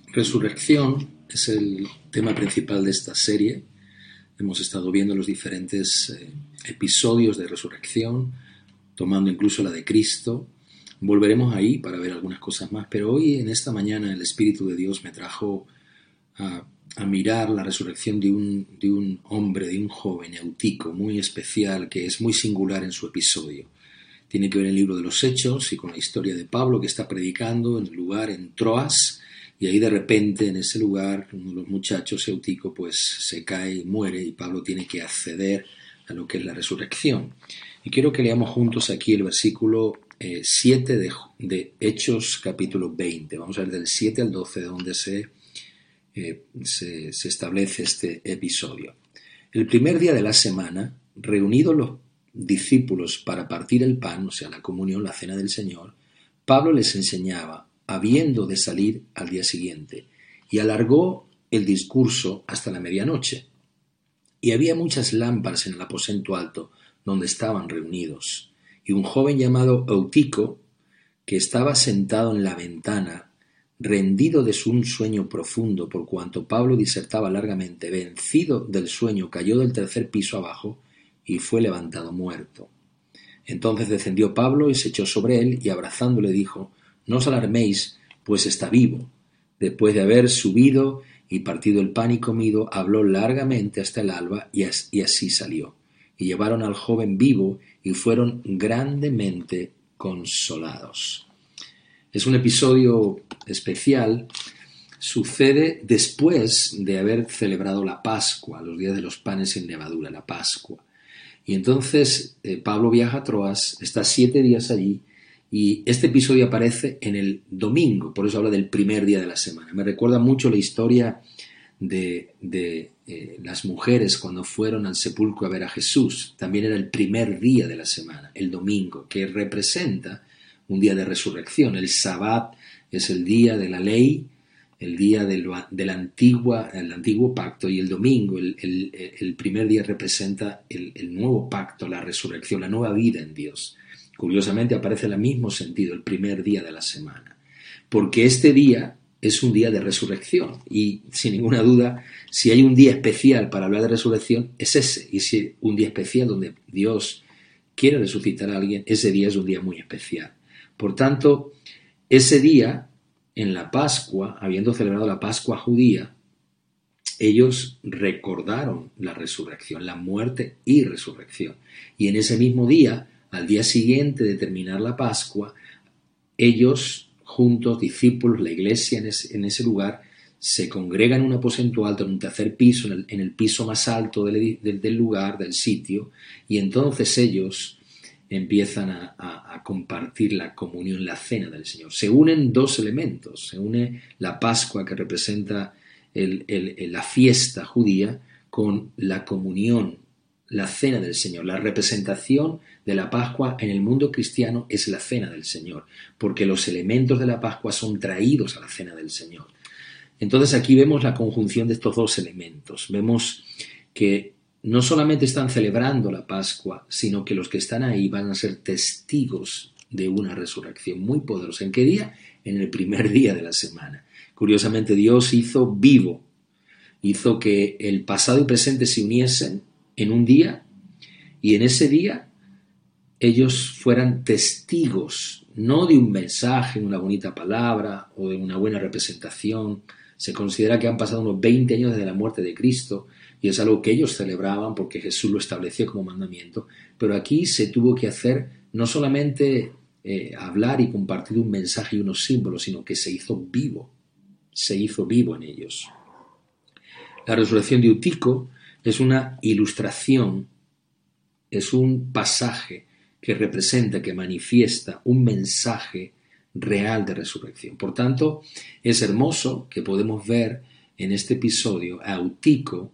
Resurrección es el tema principal de esta serie. Hemos estado viendo los diferentes episodios de resurrección, tomando incluso la de Cristo. Volveremos ahí para ver algunas cosas más, pero hoy, en esta mañana, el Espíritu de Dios me trajo a mirar la resurrección de un hombre, de un joven Eutico, muy especial, que es muy singular en su episodio. Tiene que ver el libro de los Hechos y con la historia de Pablo, que está predicando en el lugar, en Troas, y ahí de repente en ese lugar uno de los muchachos, Eutico, pues se cae y muere, y Pablo tiene que acceder a lo que es la resurrección. Y quiero que leamos juntos aquí el versículo 7 de Hechos capítulo 20. Vamos a ver del 7 al 12 donde se establece este episodio. El primer día de la semana, reunidos los discípulos para partir el pan, o sea, la comunión, la cena del Señor, Pablo les enseñaba, habiendo de salir al día siguiente, y alargó el discurso hasta la medianoche. Y había muchas lámparas en el aposento alto donde estaban reunidos, y un joven llamado Eutico, que estaba sentado en la ventana, rendido de un sueño profundo, por cuanto Pablo disertaba largamente, vencido del sueño, cayó del tercer piso abajo y fue levantado muerto. Entonces descendió Pablo y se echó sobre él, y abrazándole dijo: «No os alarméis, pues está vivo». Después de haber subido y partido el pan y comido, habló largamente hasta el alba, y así salió. Y llevaron al joven vivo y fueron grandemente consolados. Es un episodio especial. Sucede después de haber celebrado la Pascua, los días de los panes sin levadura, la Pascua. Y entonces Pablo viaja a Troas, está 7 días allí, y este episodio aparece en el domingo, por eso habla del primer día de la semana. Me recuerda mucho la historia de las mujeres cuando fueron al sepulcro a ver a Jesús. También era el primer día de la semana, el domingo, que representa un día de resurrección. El Sabbat es el día de la ley, el día del antiguo pacto, y el domingo, el primer día, representa el nuevo pacto, la resurrección, la nueva vida en Dios. Curiosamente aparece el mismo sentido, el primer día de la semana, porque este día es un día de resurrección, y sin ninguna duda, si hay un día especial para hablar de resurrección, es ese. Y si un día especial donde Dios quiere resucitar a alguien, ese día es un día muy especial. Por tanto, ese día, en la Pascua, habiendo celebrado la Pascua judía, ellos recordaron la resurrección, la muerte y resurrección. Y en ese mismo día, al día siguiente de terminar la Pascua, ellos juntos, discípulos, la iglesia en ese lugar, se congregan en un aposento alto, en un tercer piso, en el piso más alto del lugar, del sitio, y entonces ellos empiezan a compartir la comunión, la cena del Señor. Se unen dos elementos. Se une la Pascua, que representa la fiesta judía, con la comunión, la cena del Señor. La representación de la Pascua en el mundo cristiano es la cena del Señor, porque los elementos de la Pascua son traídos a la cena del Señor. Entonces aquí vemos la conjunción de estos dos elementos. Vemos que no solamente están celebrando la Pascua, sino que los que están ahí van a ser testigos de una resurrección muy poderosa. ¿En qué día? En el primer día de la semana. Curiosamente, Dios hizo vivo, hizo que el pasado y presente se uniesen en un día, y en ese día ellos fueran testigos, no de un mensaje, una bonita palabra o de una buena representación. Se considera que han pasado unos 20 años desde la muerte de Cristo, y es algo que ellos celebraban porque Jesús lo estableció como mandamiento, pero aquí se tuvo que hacer no solamente hablar y compartir un mensaje y unos símbolos, sino que se hizo vivo en ellos. La resurrección de Eutico es una ilustración, es un pasaje que representa, que manifiesta un mensaje real de resurrección. Por tanto, es hermoso que podemos ver en este episodio a Eutico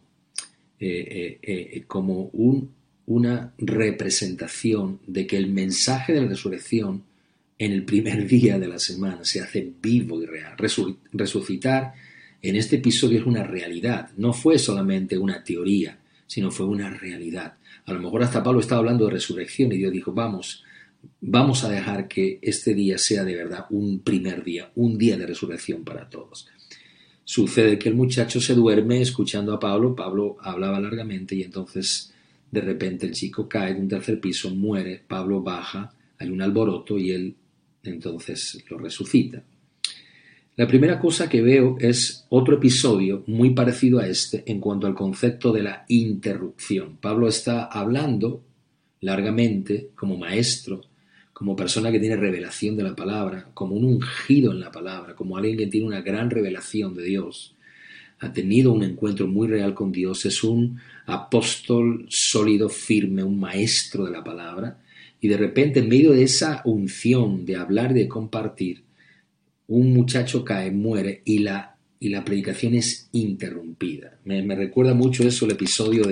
como una representación de que el mensaje de la resurrección en el primer día de la semana se hace vivo y real. Resucitar en este episodio es una realidad, no fue solamente una teoría, sino fue una realidad. A lo mejor hasta Pablo estaba hablando de resurrección y Dios dijo: vamos a dejar que este día sea de verdad un primer día, un día de resurrección para todos. sucede que el muchacho se duerme escuchando a Pablo. Pablo hablaba largamente y entonces de repente el chico cae de un tercer piso, muere, Pablo baja, hay un alboroto y él entonces lo resucita. La primera cosa que veo es otro episodio muy parecido a este en cuanto al concepto de la interrupción. Pablo está hablando largamente como maestro, como persona que tiene revelación de la palabra, como un ungido en la palabra, como alguien que tiene una gran revelación de Dios. Ha tenido un encuentro muy real con Dios, es un apóstol sólido, firme, un maestro de la palabra, y de repente en medio de esa unción de hablar y de compartir, un muchacho cae, muere y la predicación es interrumpida. Me recuerda mucho eso el episodio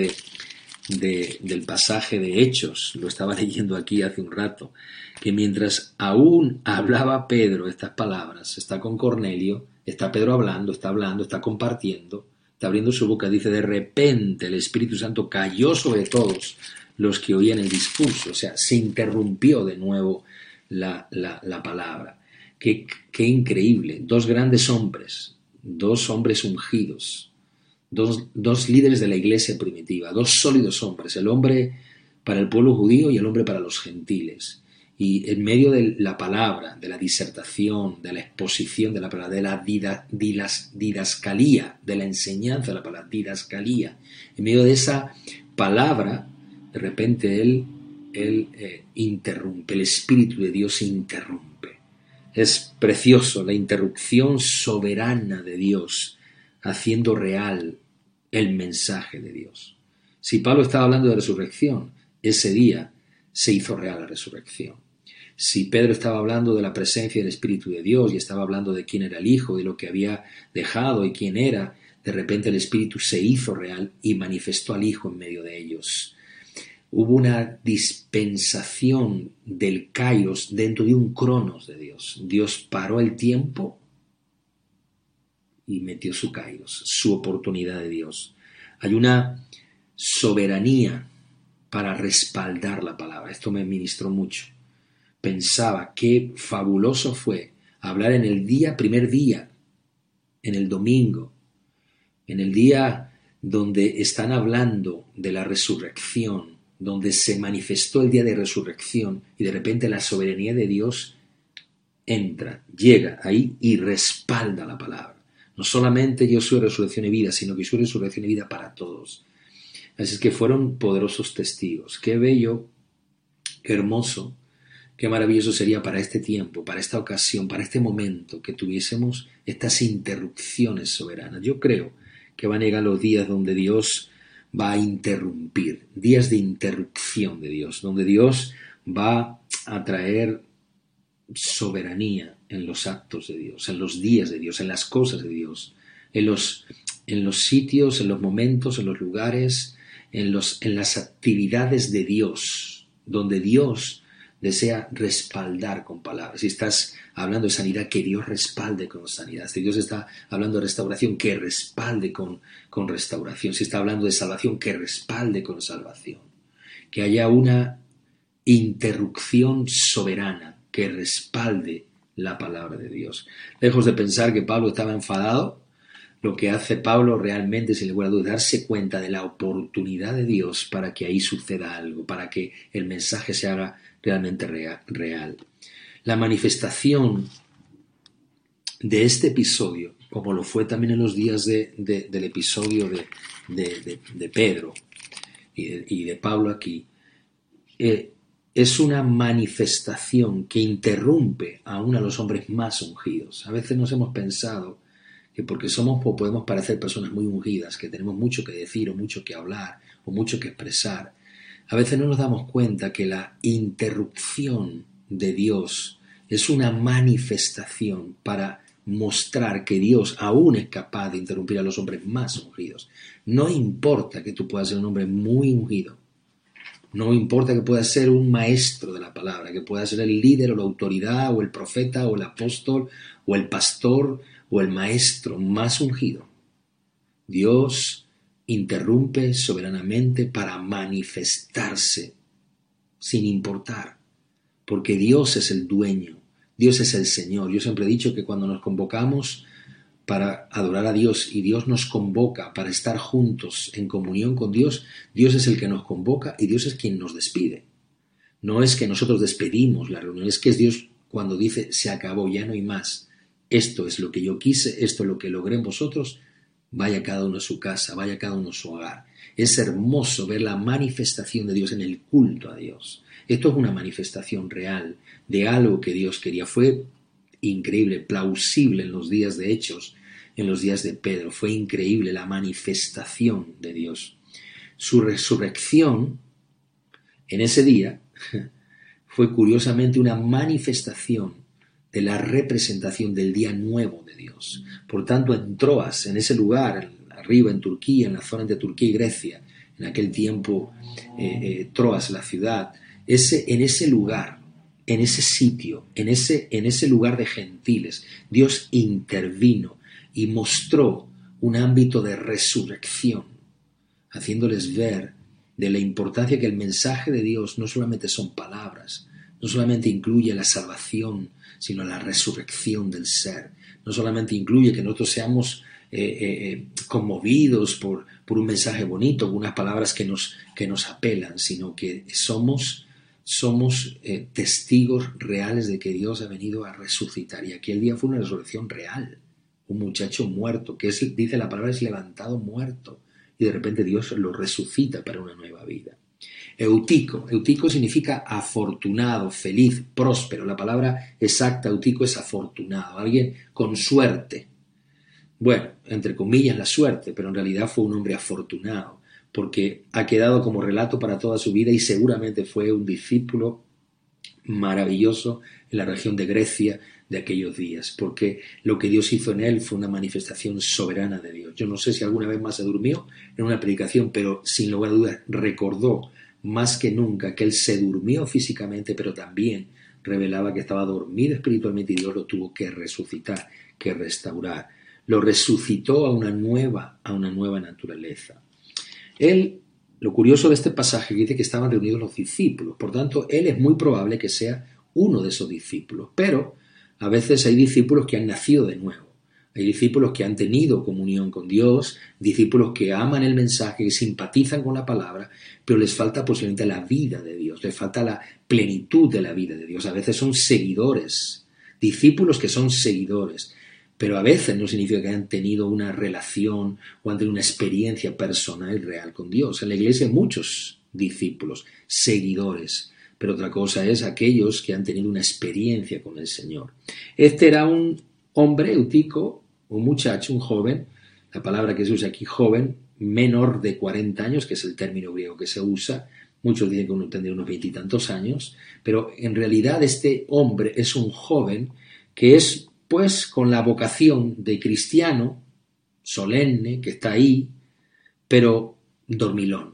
del pasaje de Hechos, lo estaba leyendo aquí hace un rato, que mientras aún hablaba Pedro estas palabras, está con Cornelio, está Pedro hablando, está compartiendo, está abriendo su boca, dice, de repente el Espíritu Santo cayó sobre todos los que oían el discurso, o sea, se interrumpió de nuevo la palabra. Qué increíble, dos grandes hombres, dos hombres ungidos, dos líderes de la iglesia primitiva, dos sólidos hombres, el hombre para el pueblo judío y el hombre para los gentiles. Y en medio de la palabra, de la disertación, de la exposición de la palabra, de la didascalía, de la enseñanza de la palabra, didascalía, en medio de esa palabra, de repente él interrumpe, el Espíritu de Dios interrumpe. Es precioso la interrupción soberana de Dios haciendo real el mensaje de Dios. Si Pablo estaba hablando de resurrección, ese día se hizo real la resurrección. Si Pedro estaba hablando de la presencia del Espíritu de Dios y estaba hablando de quién era el Hijo, de lo que había dejado y quién era, de repente el Espíritu se hizo real y manifestó al Hijo en medio de ellos. Hubo una dispensación del kairos dentro de un cronos de Dios. Dios paró el tiempo y metió su kairos, su oportunidad de Dios. Hay una soberanía para respaldar la palabra. Esto me ministró mucho. Pensaba qué fabuloso fue hablar en el primer día, en el domingo, en el día donde están hablando de la resurrección, donde se manifestó el día de resurrección y de repente la soberanía de Dios entra, llega ahí y respalda la palabra. No solamente yo soy resurrección y vida, sino que soy resurrección y vida para todos. Así es que fueron poderosos testigos. Qué bello, qué hermoso, qué maravilloso sería para este tiempo, para esta ocasión, para este momento, que tuviésemos estas interrupciones soberanas. Yo creo que van a llegar los días donde Dios va a interrumpir, días de interrupción de Dios, donde Dios va a traer soberanía en los actos de Dios, en los días de Dios, en las cosas de Dios, en los sitios, en los momentos, en los lugares, en las actividades de Dios, donde Dios desea respaldar con palabras. Si estás hablando de sanidad, que Dios respalde con sanidad. Si Dios está hablando de restauración, que respalde con restauración. Si está hablando de salvación, que respalde con salvación. Que haya una interrupción soberana que respalde la palabra de Dios. Lejos de pensar que Pablo estaba enfadado, lo que hace Pablo realmente, sin lugar a dudas, darse cuenta de la oportunidad de Dios para que ahí suceda algo, para que el mensaje se haga realmente real. La manifestación de este episodio, como lo fue también en los días del episodio de Pedro y de Pablo aquí, es una manifestación que interrumpe aún a los hombres más ungidos. A veces nos hemos pensado que porque somos o podemos parecer personas muy ungidas, que tenemos mucho que decir o mucho que hablar o mucho que expresar, a veces no nos damos cuenta que la interrupción de Dios es una manifestación para mostrar que Dios aún es capaz de interrumpir a los hombres más ungidos. No importa que tú puedas ser un hombre muy ungido, no importa que puedas ser un maestro de la palabra, que puedas ser el líder o la autoridad o el profeta o el apóstol o el pastor o el maestro más ungido. Dios interrumpe soberanamente para manifestarse sin importar, porque Dios es el dueño, Dios es el Señor. Yo siempre he dicho que cuando nos convocamos para adorar a Dios y Dios nos convoca para estar juntos en comunión con Dios, Dios es el que nos convoca y Dios es quien nos despide. No es que nosotros despedimos la reunión, es que es Dios cuando dice se acabó, ya no hay más. Esto es lo que yo quise, esto es lo que logré en vosotros, vaya cada uno a su casa, vaya cada uno a su hogar. Es hermoso ver la manifestación de Dios en el culto a Dios. Esto es una manifestación real de algo que Dios quería. Fue increíble, plausible en los días de Hechos, en los días de Pedro. Fue increíble la manifestación de Dios. Su resurrección en ese día fue curiosamente una manifestación de la representación del día nuevo de Dios. Por tanto, en Troas, en ese lugar, arriba en Turquía, en la zona entre Turquía y Grecia, en aquel tiempo Troas, la ciudad, en ese lugar, en ese sitio, en ese lugar de gentiles, Dios intervino y mostró un ámbito de resurrección, haciéndoles ver de la importancia que el mensaje de Dios no solamente son palabras, no solamente incluye la salvación, sino la resurrección del ser. No solamente incluye que nosotros seamos conmovidos por un mensaje bonito, por unas palabras que nos apelan, sino que somos testigos reales de que Dios ha venido a resucitar. Y aquel día fue una resurrección real. Un muchacho muerto, dice la palabra, es levantado muerto. Y de repente Dios lo resucita para una nueva vida. Eutico significa afortunado, feliz, próspero. La palabra exacta, eutico, es afortunado, alguien con suerte. Bueno, entre comillas la suerte, pero en realidad fue un hombre afortunado, porque ha quedado como relato para toda su vida y seguramente fue un discípulo maravilloso en la región de Grecia de aquellos días, porque lo que Dios hizo en él fue una manifestación soberana de Dios. Yo no sé si alguna vez más se durmió en una predicación, pero sin lugar a dudas recordó más que nunca que él se durmió físicamente, pero también revelaba que estaba dormido espiritualmente y Dios lo tuvo que resucitar, que restaurar. Lo resucitó a una nueva naturaleza. Lo curioso de este pasaje dice que estaban reunidos los discípulos, por tanto, él es muy probable que sea uno de esos discípulos, pero a veces hay discípulos que han nacido de nuevo, hay discípulos que han tenido comunión con Dios, discípulos que aman el mensaje, que simpatizan con la palabra, pero les falta posiblemente la vida de Dios, les falta la plenitud de la vida de Dios. A veces son seguidores, discípulos que son seguidores, pero a veces no significa que hayan tenido una relación o han tenido una experiencia personal real con Dios. En la iglesia hay muchos discípulos, seguidores, pero otra cosa es aquellos que han tenido una experiencia con el Señor. Este era un hombre, Eutico, un muchacho, un joven, la palabra que se usa aquí, joven, menor de 40 años, que es el término griego que se usa. Muchos dicen que uno tendría unos 20 y tantos años, pero en realidad este hombre es un joven que es, pues, con la vocación de cristiano, solemne, que está ahí, pero dormilón.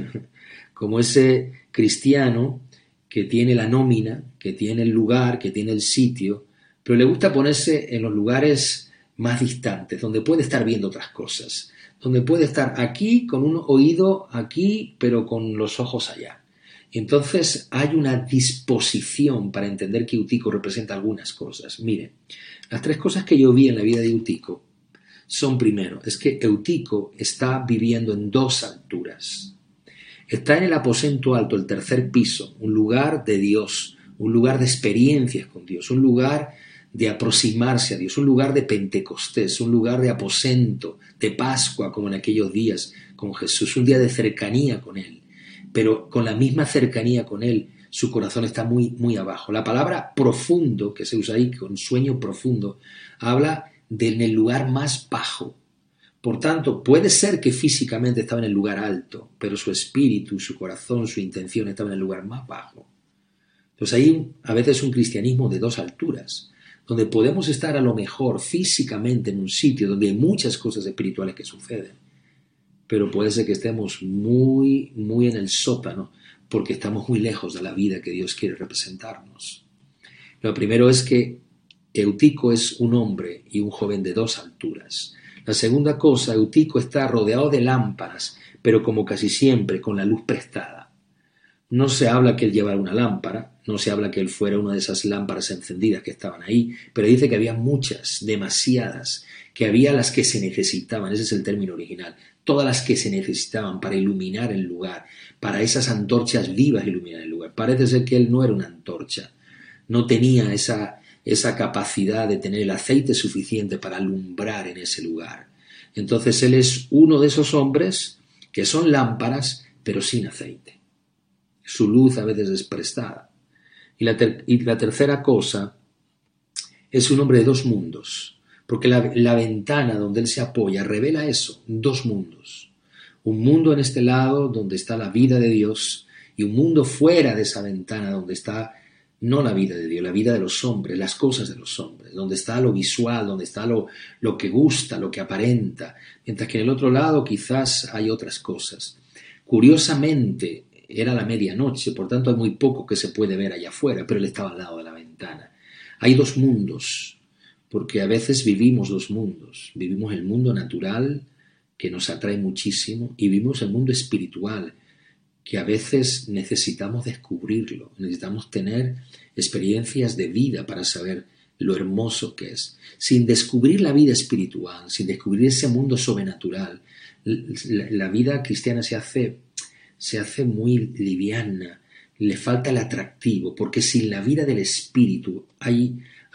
Como ese cristiano que tiene la nómina, que tiene el lugar, que tiene el sitio, pero le gusta ponerse en los lugares más distantes, donde puede estar viendo otras cosas, donde puede estar aquí con un oído aquí, pero con los ojos allá. Y entonces hay una disposición para entender que Eutico representa algunas cosas. Miren, las tres cosas que yo vi en la vida de Eutico son, primero, es que Eutico está viviendo en dos alturas. Está en el aposento alto, el tercer piso, un lugar de Dios, un lugar de experiencias con Dios, un lugar de aproximarse a Dios, un lugar de Pentecostés, un lugar de aposento, de Pascua, como en aquellos días con Jesús, un día de cercanía con Él. Pero con la misma cercanía con Él, su corazón está muy, muy abajo. La palabra profundo, que se usa ahí, con sueño profundo, habla en el lugar más bajo. Por tanto, puede ser que físicamente estaba en el lugar alto, pero su espíritu, su corazón, su intención estaba en el lugar más bajo. Entonces ahí a veces un cristianismo de dos alturas, donde podemos estar a lo mejor físicamente en un sitio donde hay muchas cosas espirituales que suceden, pero puede ser que estemos muy, muy en el sótano porque estamos muy lejos de la vida que Dios quiere representarnos. Lo primero es que Eutico es un hombre y un joven de dos alturas. La segunda cosa, Eutico está rodeado de lámparas, pero como casi siempre, con la luz prestada. No se habla que él llevara una lámpara, no se habla que él fuera una de esas lámparas encendidas que estaban ahí, pero dice que había muchas, demasiadas, que había las que se necesitaban, ese es el término original, todas las que se necesitaban para iluminar el lugar, para esas antorchas vivas iluminar el lugar. Parece ser que él no era una antorcha, no tenía esa capacidad de tener el aceite suficiente para alumbrar en ese lugar. Entonces él es uno de esos hombres que son lámparas, pero sin aceite. Su luz a veces es prestada. Y la tercera cosa es un hombre de dos mundos, porque la ventana donde él se apoya revela eso, dos mundos. Un mundo en este lado donde está la vida de Dios y un mundo fuera de esa ventana donde está no la vida de Dios, la vida de los hombres, las cosas de los hombres, donde está lo visual, donde está lo que gusta, lo que aparenta, mientras que en el otro lado quizás hay otras cosas. Curiosamente, era la medianoche, por tanto hay muy poco que se puede ver allá afuera, pero él estaba al lado de la ventana. Hay dos mundos, porque a veces vivimos dos mundos. Vivimos el mundo natural, que nos atrae muchísimo, y vivimos el mundo espiritual, que a veces necesitamos descubrirlo, necesitamos tener experiencias de vida para saber lo hermoso que es. Sin descubrir la vida espiritual, sin descubrir ese mundo sobrenatural, la vida cristiana se hace muy liviana, le falta el atractivo, porque sin la vida del espíritu hay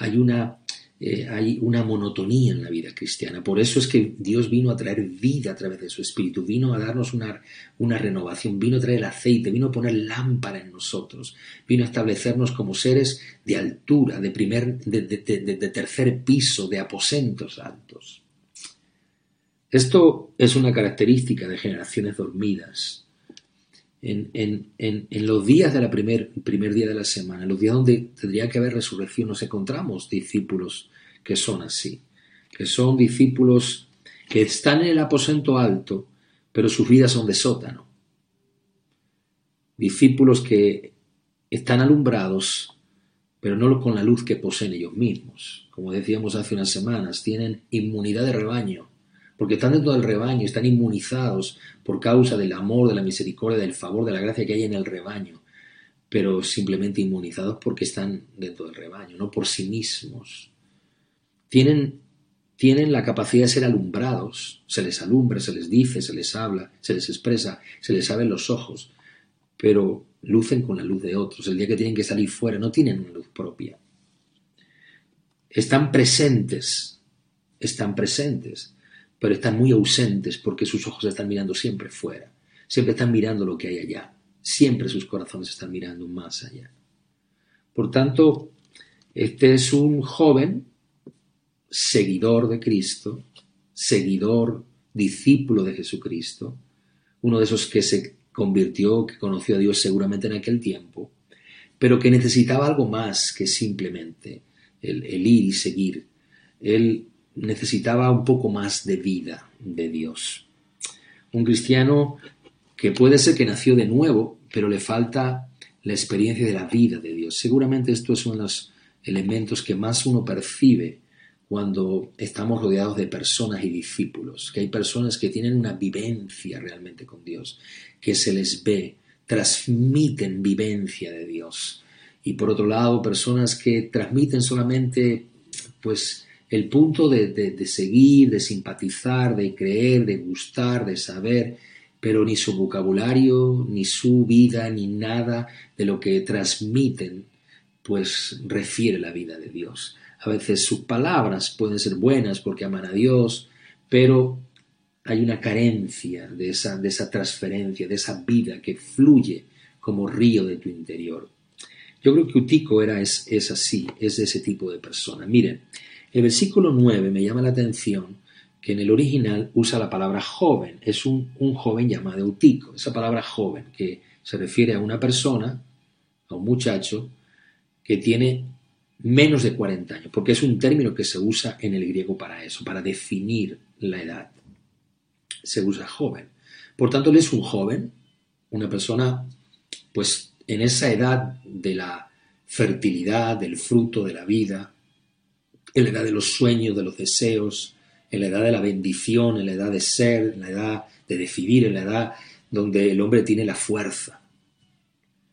una monotonía en la vida cristiana. Por eso es que Dios vino a traer vida a través de su espíritu, vino a darnos una renovación, vino a traer el aceite, vino a poner lámpara en nosotros, vino a establecernos como seres de altura, de tercer piso, de aposentos altos. Esto es una característica de generaciones dormidas. En los días del primer día de la semana, en los días donde tendría que haber resurrección, nos encontramos discípulos que son así, que son discípulos que están en el aposento alto, pero sus vidas son de sótano. Discípulos que están alumbrados, pero no con la luz que poseen ellos mismos. Como decíamos hace unas semanas, tienen inmunidad de rebaño, porque están dentro del rebaño, están inmunizados por causa del amor, de la misericordia, del favor, de la gracia que hay en el rebaño, pero simplemente inmunizados porque están dentro del rebaño, no por sí mismos. Tienen la capacidad de ser alumbrados, se les alumbra, se les dice, se les habla, se les expresa, se les abren los ojos, pero lucen con la luz de otros. El día que tienen que salir fuera no tienen una luz propia. Están presentes, pero están muy ausentes porque sus ojos están mirando siempre fuera, siempre están mirando lo que hay allá, siempre sus corazones están mirando más allá. Por tanto, este es un joven seguidor de Cristo, discípulo de Jesucristo, uno de esos que se convirtió, que conoció a Dios seguramente en aquel tiempo, pero que necesitaba algo más que simplemente el ir y seguir. Él necesitaba un poco más de vida de Dios. Un cristiano que puede ser que nació de nuevo, pero le falta la experiencia de la vida de Dios. Seguramente esto es uno de los elementos que más uno percibe cuando estamos rodeados de personas y discípulos, que hay personas que tienen una vivencia realmente con Dios, que se les ve, transmiten vivencia de Dios. Y por otro lado, personas que transmiten solamente el punto de seguir, de simpatizar, de creer, de gustar, de saber, pero ni su vocabulario, ni su vida, ni nada de lo que transmiten, refiere la vida de Dios. A veces sus palabras pueden ser buenas porque aman a Dios, pero hay una carencia de esa transferencia, de esa vida que fluye como río de tu interior. Yo creo que Utico es así, es de ese tipo de persona. Miren, el versículo 9 me llama la atención que en el original usa la palabra joven. Es un joven llamado Eutico. Esa palabra joven que se refiere a una persona, a un muchacho, que tiene menos de 40 años, porque es un término que se usa en el griego para eso, para definir la edad. Se usa joven. Por tanto, él es un joven, una persona, en esa edad de la fertilidad, del fruto de la vida, en la edad de los sueños, de los deseos, en la edad de la bendición, en la edad de ser, en la edad de decidir, en la edad donde el hombre tiene la fuerza.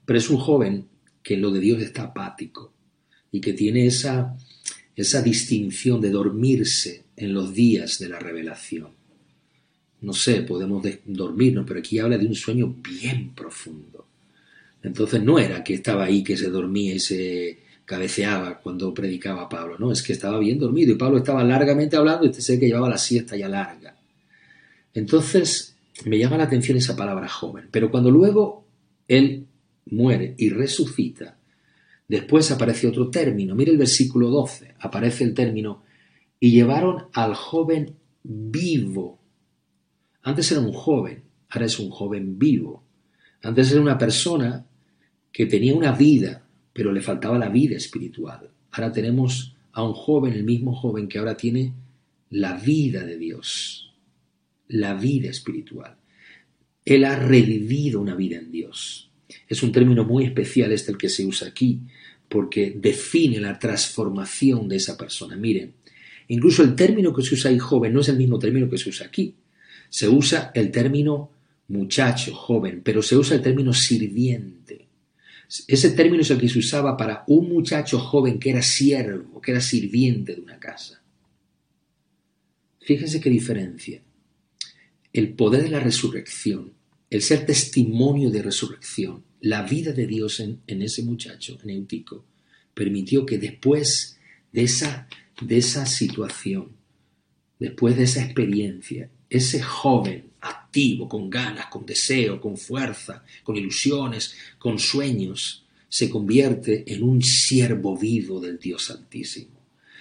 pero es un joven que en lo de Dios está apático y que tiene esa distinción de dormirse en los días de la revelación. No sé, podemos dormirnos, pero aquí habla de un sueño bien profundo. Entonces no era que estaba ahí, que se dormía y se cabeceaba cuando predicaba Pablo, no, es que estaba bien dormido y Pablo estaba largamente hablando y usted sabe que llevaba la siesta ya larga. Entonces me llama la atención esa palabra joven, pero cuando luego él muere y resucita, después aparece otro término. Mire el versículo 12, aparece el término y llevaron al joven vivo. Antes era un joven, ahora es un joven vivo. Antes era una persona que tenía una vida, pero le faltaba la vida espiritual. Ahora tenemos a un joven, el mismo joven que ahora tiene la vida de Dios, la vida espiritual. Él ha revivido una vida en Dios. Es un término muy especial el que se usa aquí, porque define la transformación de esa persona. Miren, incluso el término que se usa ahí, joven, no es el mismo término que se usa aquí. Se usa el término muchacho, joven, pero se usa el término sirviente. Ese término es el que se usaba para un muchacho joven que era siervo, que era sirviente de una casa. Fíjense qué diferencia. El poder de la resurrección, el ser testimonio de resurrección, la vida de Dios en ese muchacho, en Eutico, permitió que después de esa situación, después de esa experiencia, ese joven activo, con ganas, con deseo, con fuerza, con ilusiones, con sueños, se convierte en un siervo vivo del Dios Altísimo.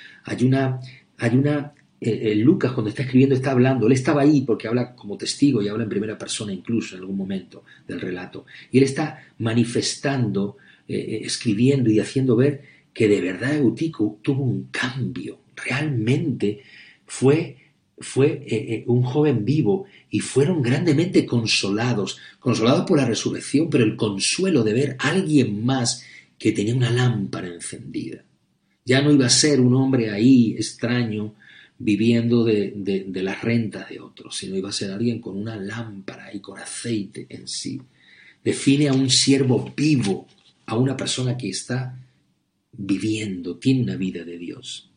Lucas, cuando está escribiendo, está hablando, él estaba ahí porque habla como testigo y habla en primera persona incluso en algún momento del relato, y él está manifestando, escribiendo y haciendo ver que de verdad Eutico tuvo un cambio, realmente fue un joven vivo y fueron grandemente consolados por la resurrección, pero el consuelo de ver a alguien más que tenía una lámpara encendida. Ya no iba a ser un hombre ahí extraño viviendo de las rentas de otros, sino iba a ser alguien con una lámpara y con aceite en sí. Define a un siervo vivo, a una persona que está viviendo, tiene una vida de Dios.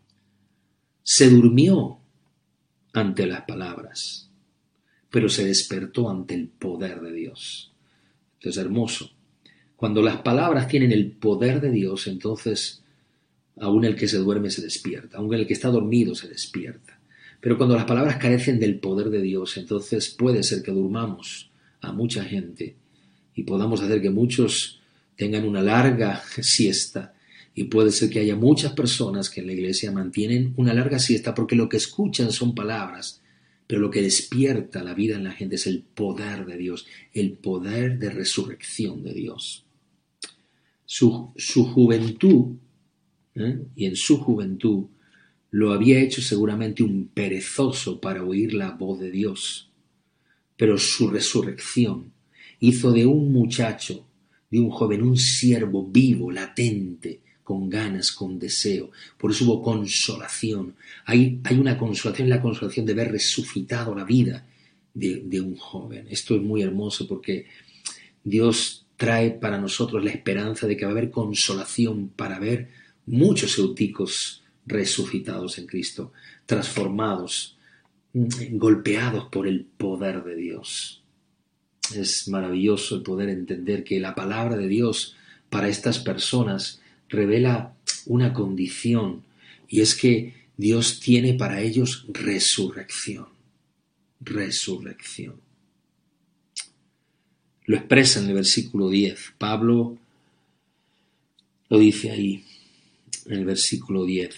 Se durmió ante las palabras, pero se despertó ante el poder de Dios. Esto es hermoso. Cuando las palabras tienen el poder de Dios, entonces aún el que se duerme se despierta, aún el que está dormido se despierta. Pero cuando las palabras carecen del poder de Dios, entonces puede ser que durmamos a mucha gente y podamos hacer que muchos tengan una larga siesta, y puede ser que haya muchas personas que en la iglesia mantienen una larga siesta porque lo que escuchan son palabras, pero lo que despierta la vida en la gente es el poder de Dios, el poder de resurrección de Dios. Su juventud, y en su juventud lo había hecho seguramente un perezoso para oír la voz de Dios, pero su resurrección hizo de un muchacho, de un joven, un siervo vivo, latente, con ganas, con deseo. Por eso hubo consolación. Hay una consolación, la consolación de ver resucitado la vida de un joven. Esto es muy hermoso porque Dios trae para nosotros la esperanza de que va a haber consolación para ver muchos euticos resucitados en Cristo, transformados, golpeados por el poder de Dios. Es maravilloso el poder entender que la palabra de Dios para estas personas revela una condición, y es que Dios tiene para ellos resurrección. Resurrección. Lo expresa en el versículo 10. Pablo lo dice ahí, en el versículo 10.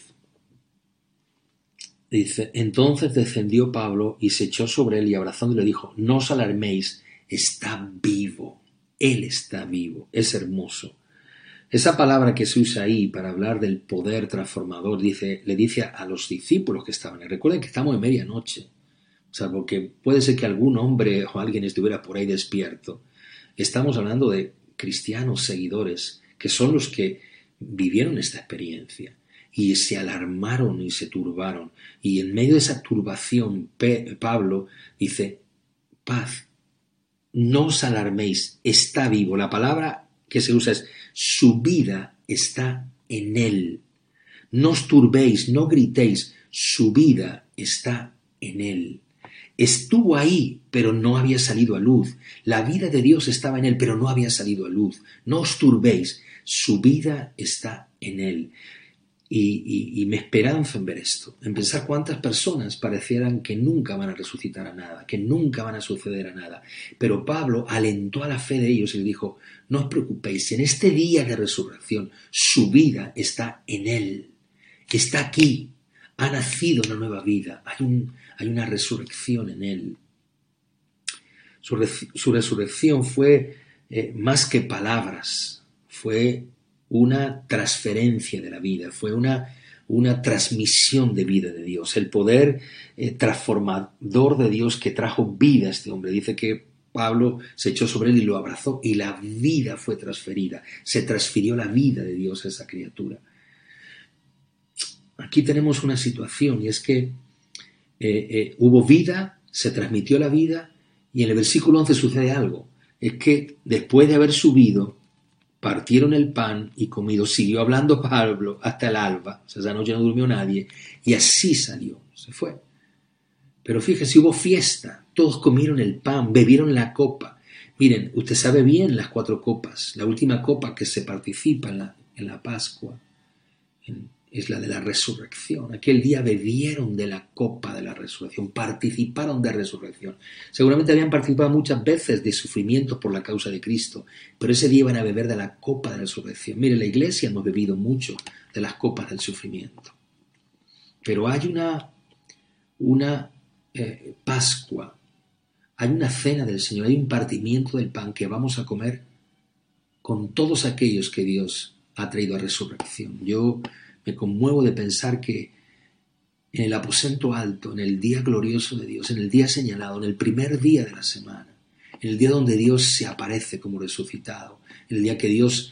Dice: entonces descendió Pablo y se echó sobre él y abrazándole dijo: no os alarméis, está vivo. Él está vivo. Es hermoso. Esa palabra que se usa ahí para hablar del poder transformador le dice a los discípulos que estaban ahí. Recuerden que estamos en medianoche. O sea, porque puede ser que algún hombre o alguien estuviera por ahí despierto. Estamos hablando de cristianos seguidores que son los que vivieron esta experiencia y se alarmaron y se turbaron. Y en medio de esa turbación, Pablo dice: paz, no os alarméis, está vivo. La palabra que se usa es su vida está en Él. No os turbéis, no gritéis, su vida está en Él. Estuvo ahí, pero no había salido a luz. La vida de Dios estaba en Él, pero no había salido a luz. No os turbéis, su vida está en Él. Y me esperanzo en ver esto, en pensar cuántas personas parecieran que nunca van a resucitar a nada, que nunca van a suceder a nada. Pero Pablo alentó a la fe de ellos y le dijo, no os preocupéis, en este día de resurrección su vida está en Él, está aquí, ha nacido una nueva vida, hay una resurrección en Él. Su resurrección fue más que palabras, fue una transferencia de la vida, fue una transmisión de vida de Dios, el poder transformador de Dios que trajo vida a este hombre. Dice que Pablo se echó sobre él y lo abrazó y la vida fue transferida, se transfirió la vida de Dios a esa criatura. Aquí tenemos una situación y es que hubo vida, se transmitió la vida y en el versículo 11 sucede algo, es que después de haber subido, partieron el pan y comido. Siguió hablando Pablo hasta el alba. O sea, esa noche no durmió nadie. Y así salió. Se fue. Pero fíjese, hubo fiesta. Todos comieron el pan, bebieron la copa. Miren, usted sabe bien las 4 copas. La última copa que se participa en la Pascua es la de la resurrección. Aquel día bebieron de la copa de la resurrección, participaron de resurrección. Seguramente habían participado muchas veces de sufrimientos por la causa de Cristo, pero ese día iban a beber de la copa de la resurrección. Mire, la iglesia hemos bebido mucho de las copas del sufrimiento. Pero hay una Pascua, hay una cena del Señor, hay un partimiento del pan que vamos a comer con todos aquellos que Dios ha traído a resurrección. Yo me conmuevo de pensar que en el aposento alto, en el día glorioso de Dios, en el día señalado, en el primer día de la semana, en el día donde Dios se aparece como resucitado, en el día que Dios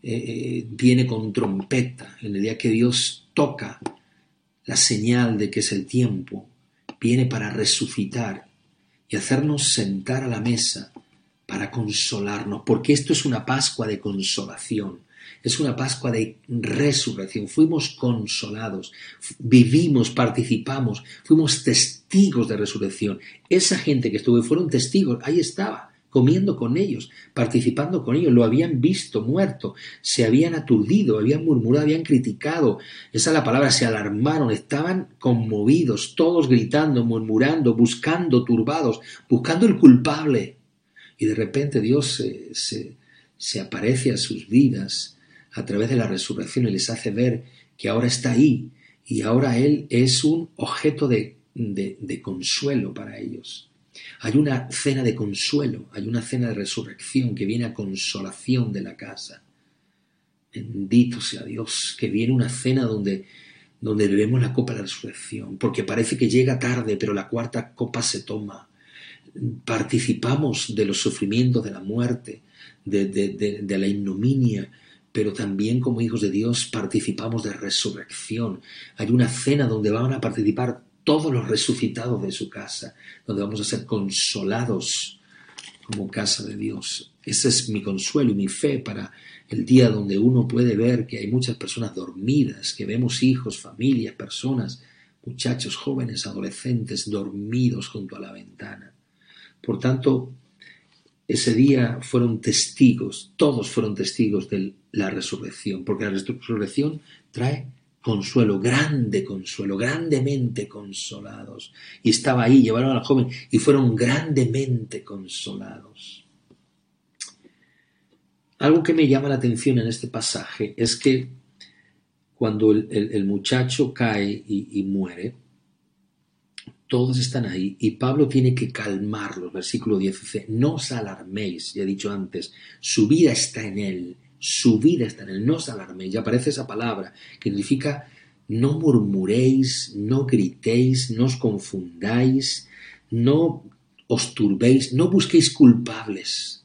viene con trompeta, en el día que Dios toca la señal de que es el tiempo, viene para resucitar y hacernos sentar a la mesa para consolarnos, porque esto es una Pascua de consolación. Es una Pascua de resurrección. Fuimos consolados, vivimos, participamos, fuimos testigos de resurrección. Esa gente que estuvo y fueron testigos, ahí estaba, comiendo con ellos, participando con ellos. Lo habían visto muerto, se habían aturdido, habían murmurado, habían criticado. Esa es la palabra, se alarmaron, estaban conmovidos, todos gritando, murmurando, buscando, turbados, buscando el culpable. Y de repente Dios se aparece a sus vidas a través de la resurrección y les hace ver que ahora está ahí y ahora Él es un objeto de consuelo para ellos. Hay una cena de consuelo, hay una cena de resurrección que viene a consolación de la casa. Bendito sea Dios, que viene una cena donde bebemos la copa de la resurrección, porque parece que llega tarde, pero la 4ª copa se toma. Participamos de los sufrimientos de la muerte, de la ignominia, pero también como hijos de Dios participamos de resurrección. Hay una cena donde van a participar todos los resucitados de su casa, donde vamos a ser consolados como casa de Dios. Ese es mi consuelo y mi fe para el día donde uno puede ver que hay muchas personas dormidas, que vemos hijos, familias, personas, muchachos, jóvenes, adolescentes dormidos junto a la ventana. Por tanto, ese día fueron testigos, todos fueron testigos de la resurrección, porque la resurrección trae consuelo, grandemente consolados. Y estaba ahí, llevaron al joven y fueron grandemente consolados. Algo que me llama la atención en este pasaje es que cuando el muchacho cae y muere, todos están ahí y Pablo tiene que calmarlos. Versículo 10 dice, no os alarméis, ya he dicho antes, su vida está en él, no os alarméis. Ya aparece esa palabra que significa no murmuréis, no gritéis, no os confundáis, no os turbéis, no busquéis culpables,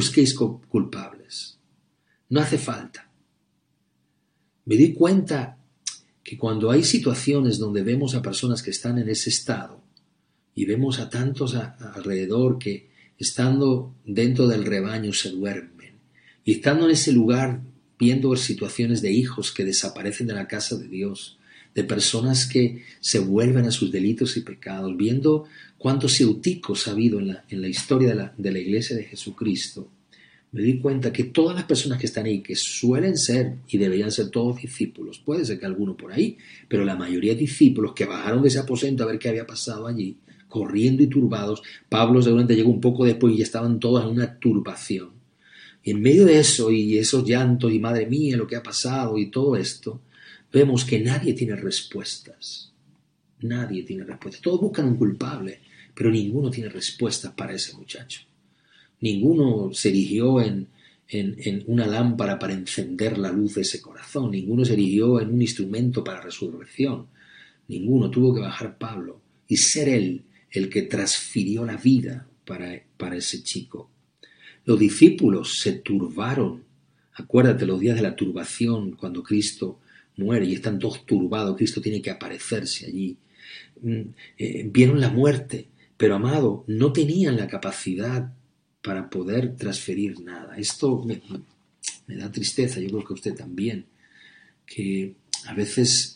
no hace falta. Me di cuenta que cuando hay situaciones donde vemos a personas que están en ese estado y vemos a tantos alrededor que estando dentro del rebaño se duermen Y estando en ese lugar, viendo situaciones de hijos que desaparecen de la casa de Dios, de personas que se vuelven a sus delitos y pecados, viendo cuántos euticos ha habido en la historia de la iglesia de Jesucristo, me di cuenta que todas las personas que están ahí, que suelen ser y deberían ser todos discípulos, puede ser que alguno por ahí, pero la mayoría de discípulos que bajaron de ese aposento a ver qué había pasado allí, corriendo y turbados. Pablo seguramente llegó un poco después y ya estaban todos en una turbación. Y en medio de eso y esos llantos y madre mía lo que ha pasado y todo esto, vemos que nadie tiene respuestas. Nadie tiene respuestas. Todos buscan un culpable, pero ninguno tiene respuestas para ese muchacho. Ninguno se erigió en una lámpara para encender la luz de ese corazón. Ninguno se erigió en un instrumento para resurrección. Ninguno. Tuvo que bajar Pablo y ser él el que transfirió la vida para ese chico. Los discípulos se turbaron. Acuérdate los días de la turbación cuando Cristo muere y están todos turbados. Cristo tiene que aparecerse allí. Vieron la muerte, pero amado, no tenían la capacidad para poder transferir nada. Esto me da tristeza, yo creo que a usted también, que a veces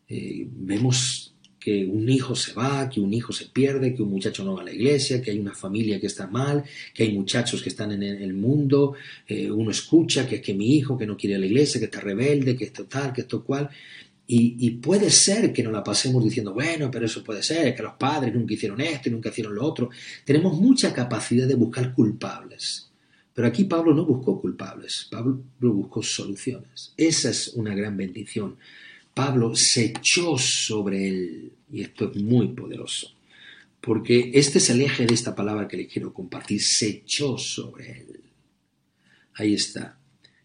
vemos que un hijo se va, que un hijo se pierde, que un muchacho no va a la iglesia, que hay una familia que está mal, que hay muchachos que están en el mundo, uno escucha que es que mi hijo que no quiere ir a la iglesia, que está rebelde, que esto tal, que esto cual, y puede ser que nos la pasemos diciendo, bueno, pero eso puede ser, que los padres nunca hicieron esto y nunca hicieron lo otro. Tenemos mucha capacidad de buscar culpables, pero aquí Pablo no buscó culpables, Pablo buscó soluciones. Esa es una gran bendición. Pablo se echó sobre él, y esto es muy poderoso, porque este es el eje de esta palabra que le quiero compartir, se echó sobre él. Ahí está.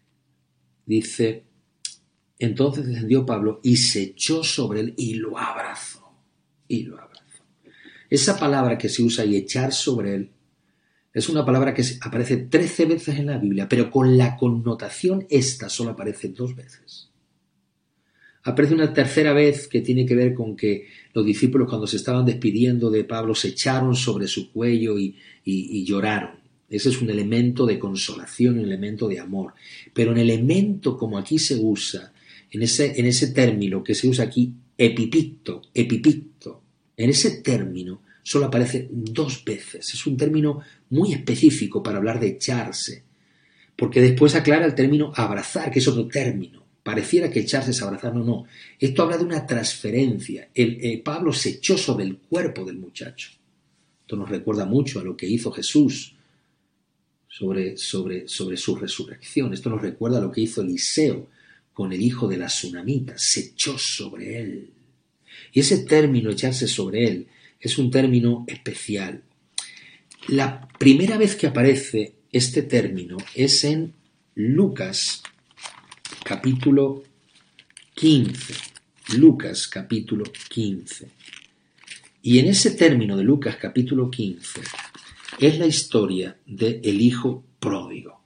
Dice, entonces descendió Pablo y se echó sobre él y lo abrazó, y lo abrazó. Esa palabra que se usa y echar sobre él es una palabra que aparece 13 veces en la Biblia, pero con la connotación esta solo aparece 2 veces. Aparece una tercera vez que tiene que ver con que los discípulos cuando se estaban despidiendo de Pablo se echaron sobre su cuello y lloraron. Ese es un elemento de consolación, un elemento de amor. Pero en el elemento como aquí se usa, en ese término que se usa aquí, epipicto, en ese término solo aparece 2 veces. Es un término muy específico para hablar de echarse, porque después aclara el término abrazar, que es otro término. Pareciera que echarse es abrazar, no. Esto habla de una transferencia. Pablo se echó sobre el cuerpo del muchacho. Esto nos recuerda mucho a lo que hizo Jesús sobre su resurrección. Esto nos recuerda a lo que hizo Eliseo con el hijo de la tsunamita. Se echó sobre él. Y ese término, echarse sobre él, es un término especial. La primera vez que aparece este término es en Lucas capítulo 15. Lucas capítulo 15. Y en ese término de Lucas capítulo 15 es la historia del hijo pródigo.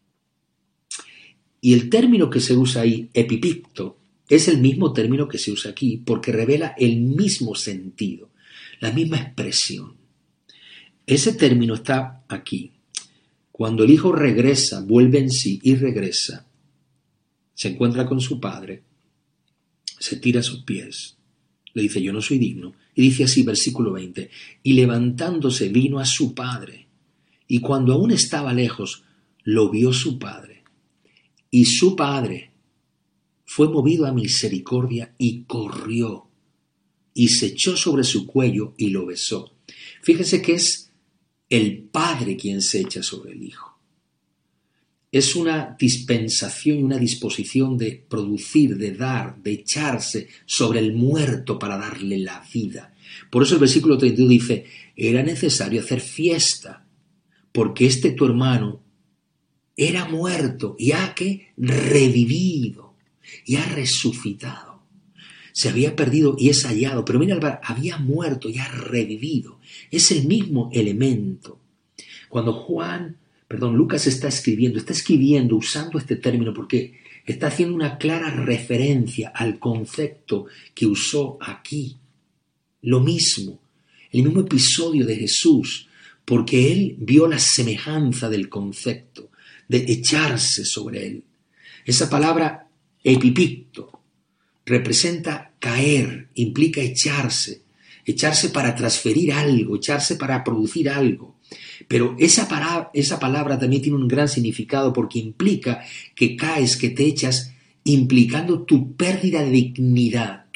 Y el término que se usa ahí, epipicto, es el mismo término que se usa aquí porque revela el mismo sentido, la misma expresión. Ese término está aquí. Cuando el hijo regresa, vuelve en sí y regresa, se encuentra con su padre, se tira a sus pies, le dice, yo no soy digno, y dice así, versículo 20, y levantándose vino a su padre, y cuando aún estaba lejos, lo vio su padre, y su padre fue movido a misericordia y corrió, y se echó sobre su cuello y lo besó. Fíjese que es el padre quien se echa sobre el hijo. Es una dispensación y una disposición de producir, de dar, de echarse sobre el muerto para darle la vida. Por eso el versículo 32 dice, era necesario hacer fiesta, porque tu hermano era muerto y ha revivido y ha resucitado. Se había perdido y es hallado, pero mira, había muerto y ha revivido. Es el mismo elemento. Cuando Lucas está escribiendo usando este término porque está haciendo una clara referencia al concepto que usó aquí. Lo mismo, el mismo episodio de Jesús, porque él vio la semejanza del concepto. de echarse sobre él. Esa palabra epipicto representa caer, implica echarse para transferir algo, echarse para producir algo. Pero esa palabra también tiene un gran significado porque implica que caes, que te echas, implicando tu pérdida de dignidad,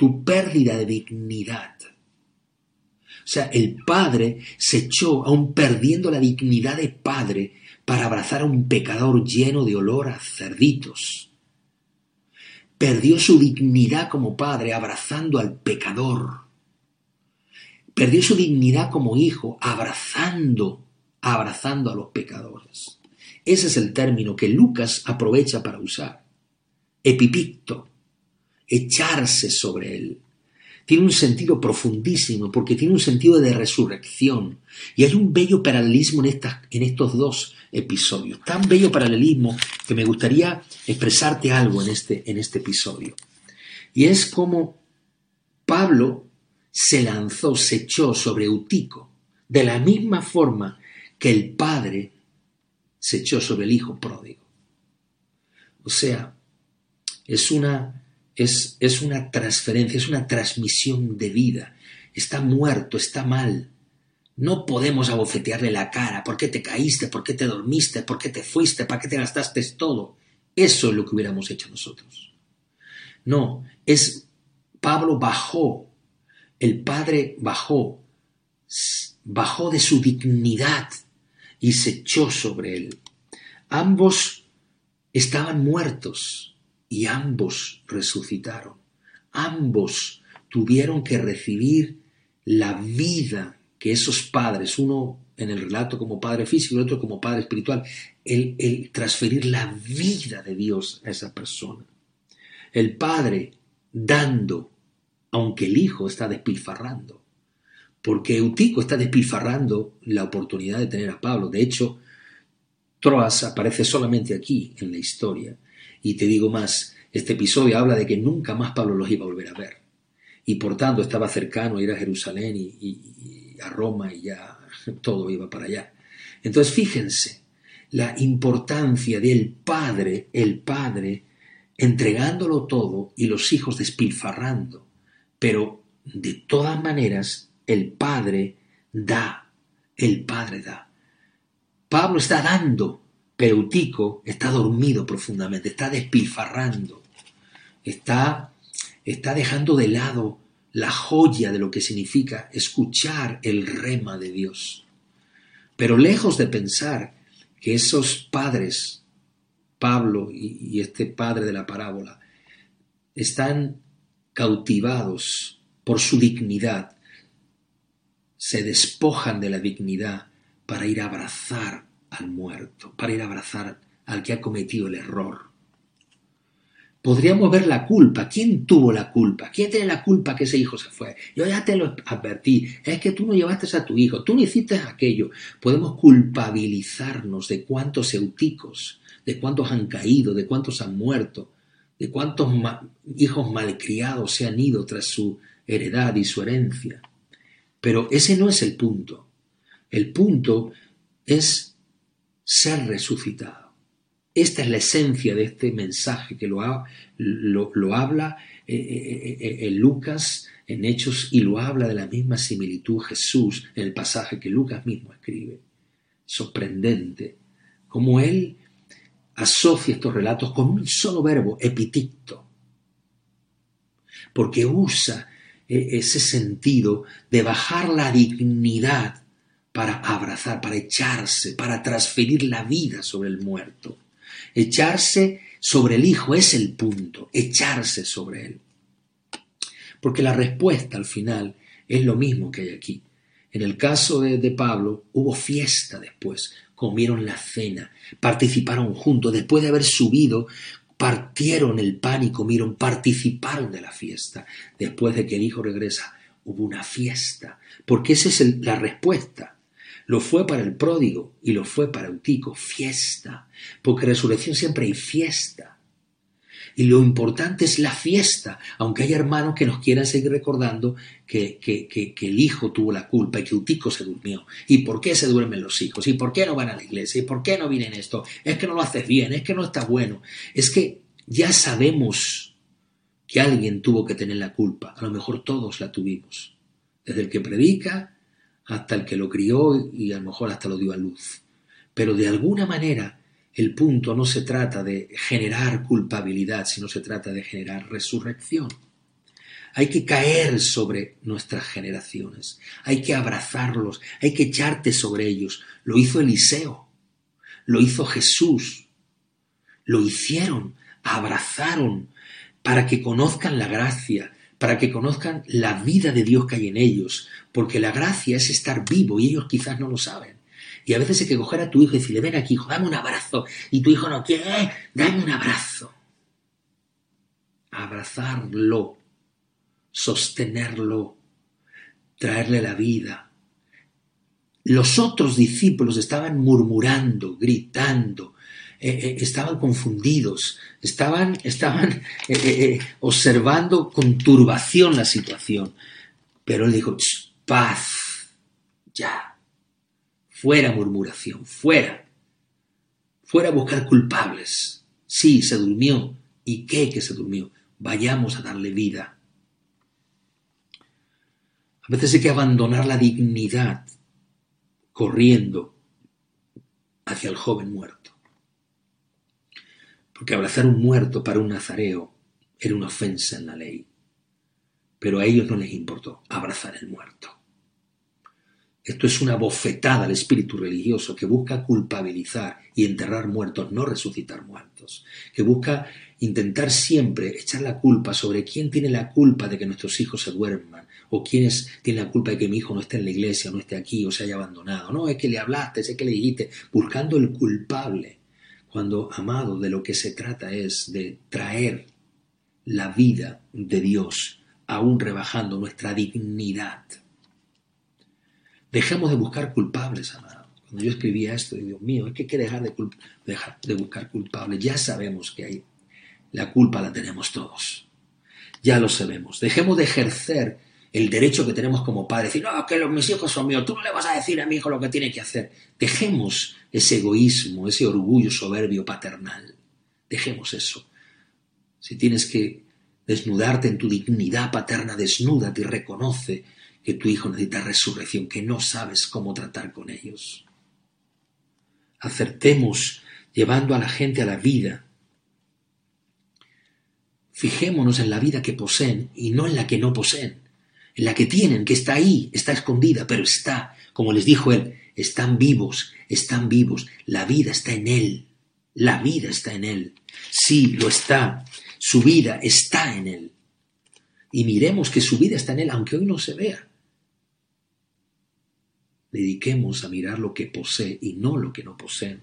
O sea, el padre se echó, aún perdiendo la dignidad de padre, para abrazar a un pecador lleno de olor a cerditos. Perdió su dignidad como padre abrazando al pecador. Perdió su dignidad como hijo abrazando a los pecadores. Ese es el término que Lucas aprovecha para usar. Epipicto, echarse sobre él. Tiene un sentido profundísimo porque tiene un sentido de resurrección. Y hay un bello paralelismo en estos dos episodios. Tan bello paralelismo que me gustaría expresarte algo en este episodio. Y es como Pablo se echó sobre Eutico, de la misma forma que el padre se echó sobre el hijo pródigo. O sea, es una transferencia, es una transmisión de vida. Está muerto, está mal. No podemos abofetearle la cara. ¿Por qué te caíste? ¿Por qué te dormiste? ¿Por qué te fuiste? ¿Para qué te gastaste todo? Eso es lo que hubiéramos hecho nosotros. No, Pablo bajó. El padre bajó de su dignidad y se echó sobre él. Ambos estaban muertos y ambos resucitaron. Ambos tuvieron que recibir la vida que esos padres, uno en el relato como padre físico y el otro como padre espiritual, el transferir la vida de Dios a esa persona. El padre dando, aunque el hijo está despilfarrando, porque Eutico está despilfarrando la oportunidad de tener a Pablo. De hecho, Troas aparece solamente aquí en la historia. Y te digo más, este episodio habla de que nunca más Pablo los iba a volver a ver. Y por tanto estaba cercano a ir a Jerusalén y a Roma y ya todo iba para allá. Entonces fíjense la importancia del padre, el padre entregándolo todo y los hijos despilfarrando. Pero de todas maneras el padre da. Pablo está dando, pero Eutico está dormido profundamente, está despilfarrando, está dejando de lado la joya de lo que significa escuchar el rema de Dios. Pero lejos de pensar que esos padres, Pablo y este padre de la parábola, están cautivados por su dignidad, se despojan de la dignidad para ir a abrazar al muerto, para ir a abrazar al que ha cometido el error. Podríamos ver la culpa. ¿Quién tuvo la culpa? ¿Quién tiene la culpa que ese hijo se fue? Yo ya te lo advertí. Es que tú no llevaste a tu hijo, tú no hiciste aquello. Podemos culpabilizarnos de cuántos Euticos, de cuántos han caído, de cuántos han muerto, de cuántos hijos malcriados se han ido tras su heredad y su herencia. Pero ese no es el punto. El punto es ser resucitado. Esta es la esencia de este mensaje que lo habla en Lucas, en Hechos, y lo habla de la misma similitud Jesús en el pasaje que Lucas mismo escribe. Sorprendente cómo él asocia estos relatos con un solo verbo, epiticto, porque usa ese sentido de bajar la dignidad para abrazar, para echarse, para transferir la vida sobre el muerto. Echarse sobre el hijo es el punto, echarse sobre él. Porque la respuesta al final es lo mismo que hay aquí. En el caso de Pablo hubo fiesta después, comieron la cena, participaron juntos, después de haber subido, partieron el pan y comieron, participaron de la fiesta. Después de que el hijo regresa, hubo una fiesta, porque esa es la respuesta. Lo fue para el pródigo y lo fue para Eutico, fiesta, porque resurrección siempre hay fiesta. Y lo importante es la fiesta, aunque hay hermanos que nos quieran seguir recordando que el hijo tuvo la culpa y que Utico se durmió. ¿Y por qué se duermen los hijos? ¿Y por qué no van a la iglesia? ¿Y por qué no vienen esto? Es que no lo haces bien, es que no está bueno. Es que ya sabemos que alguien tuvo que tener la culpa. A lo mejor todos la tuvimos. Desde el que predica hasta el que lo crió y a lo mejor hasta lo dio a luz. Pero de alguna manera el punto no se trata de generar culpabilidad, sino se trata de generar resurrección. Hay que caer sobre nuestras generaciones, hay que abrazarlos, hay que echarte sobre ellos. Lo hizo Eliseo, lo hizo Jesús, lo hicieron, abrazaron para que conozcan la gracia, para que conozcan la vida de Dios que hay en ellos, porque la gracia es estar vivo y ellos quizás no lo saben. Y a veces hay que coger a tu hijo y decirle, ven aquí, hijo, dame un abrazo. Y tu hijo no quiere, dame un abrazo. Abrazarlo, sostenerlo, traerle la vida. Los otros discípulos estaban murmurando, gritando, estaban confundidos, estaban observando con turbación la situación. Pero él dijo, paz, ya. Fuera murmuración, fuera. Fuera a buscar culpables. Sí, se durmió. ¿Y qué que se durmió? Vayamos a darle vida. A veces hay que abandonar la dignidad corriendo hacia el joven muerto. Porque abrazar un muerto para un nazareo era una ofensa en la ley. Pero a ellos no les importó abrazar el muerto. Esto es una bofetada al espíritu religioso que busca culpabilizar y enterrar muertos, no resucitar muertos. Que busca intentar siempre echar la culpa sobre quién tiene la culpa de que nuestros hijos se duerman o quién tiene la culpa de que mi hijo no esté en la iglesia, no esté aquí o se haya abandonado. No, es que le hablaste, es que le dijiste, buscando el culpable. Cuando, amado, de lo que se trata es de traer la vida de Dios, aún rebajando nuestra dignidad. Dejemos de buscar culpables, amado. Cuando yo escribía esto, Dios mío, es que hay que dejar de buscar culpables. Ya sabemos que hay. La culpa la tenemos todos. Ya lo sabemos. Dejemos de ejercer el derecho que tenemos como padres. Decir, no, que mis hijos son míos. Tú no le vas a decir a mi hijo lo que tiene que hacer. Dejemos ese egoísmo, ese orgullo soberbio paternal. Dejemos eso. Si tienes que desnudarte en tu dignidad paterna, desnúdate y reconoce que tu hijo necesita resurrección, que no sabes cómo tratar con ellos. Acertemos llevando a la gente a la vida. Fijémonos en la vida que poseen y no en la que no poseen. En la que tienen, que está ahí, está escondida, pero está, como les dijo él, están vivos. La vida está en él. La vida está en él. Sí, lo está. Su vida está en él. Y miremos que su vida está en él, aunque hoy no se vea. Dediquemos a mirar lo que posee y no lo que no poseen.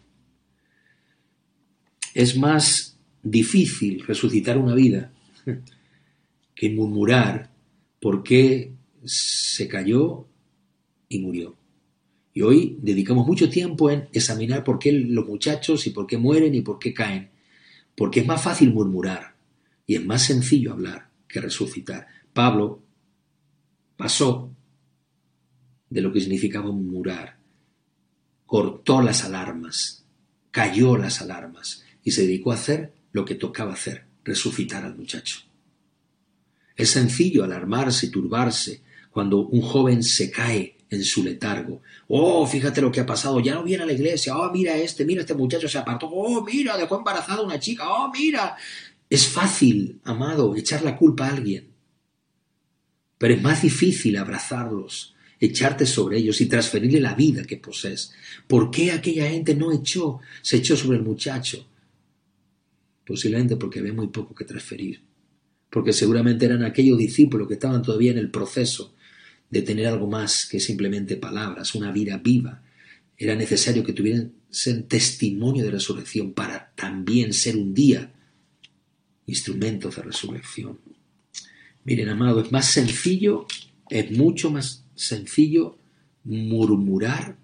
Es más difícil resucitar una vida que murmurar por qué se cayó y murió. Y hoy dedicamos mucho tiempo en examinar por qué los muchachos y por qué mueren y por qué caen. Porque es más fácil murmurar y es más sencillo hablar que resucitar. Pablo pasó de lo que significaba murmurar, cortó las alarmas, cayó las alarmas y se dedicó a hacer lo que tocaba hacer, resucitar al muchacho. Es sencillo alarmarse y turbarse cuando un joven se cae en su letargo. Oh, fíjate lo que ha pasado, ya no viene a la iglesia. Oh, mira este muchacho se apartó. Oh, mira, dejó embarazada a una chica. Oh, mira. Es fácil, amado, echar la culpa a alguien. Pero es más difícil abrazarlos, echarte sobre ellos y transferirle la vida que posees. ¿Por qué aquella gente se echó sobre el muchacho? Posiblemente porque había muy poco que transferir. Porque seguramente eran aquellos discípulos que estaban todavía en el proceso de tener algo más que simplemente palabras, una vida viva. Era necesario que tuviesen testimonio de resurrección para también ser un día instrumentos de resurrección. Miren, amado, es mucho más sencillo murmurar,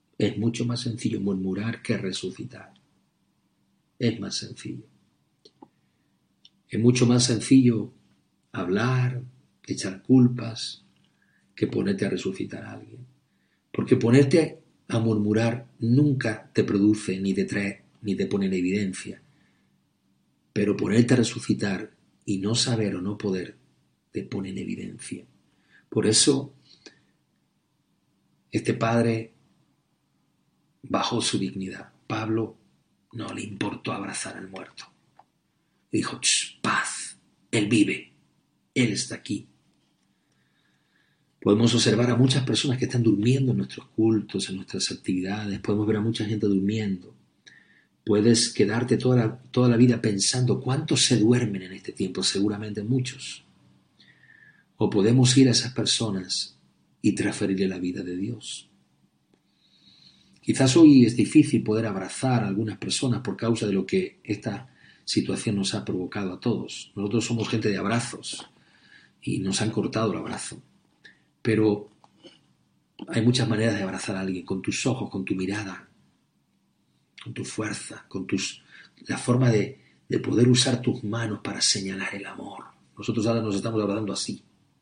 que resucitar. Es más sencillo. Es mucho más sencillo hablar, echar culpas, que ponerte a resucitar a alguien. Porque ponerte a murmurar nunca te produce, ni te trae, ni te pone en evidencia. Pero ponerte a resucitar y no saber o no poder, te pone en evidencia. Por eso, este padre bajó su dignidad. Pablo no le importó abrazar al muerto. Dijo, paz, él vive, él está aquí. Podemos observar a muchas personas que están durmiendo en nuestros cultos, en nuestras actividades. Podemos ver a mucha gente durmiendo. Puedes quedarte toda la vida pensando cuántos se duermen en este tiempo, seguramente muchos. O podemos ir a esas personas y transferirle la vida de Dios. Quizás hoy es difícil poder abrazar a algunas personas por causa de lo que esta situación nos ha provocado a todos. Nosotros somos gente de abrazos y nos han cortado el abrazo. Pero hay muchas maneras de abrazar a alguien, con tus ojos, con tu mirada, con tu fuerza, la forma de poder usar tus manos para señalar el amor. Nosotros ahora nos estamos abrazando así,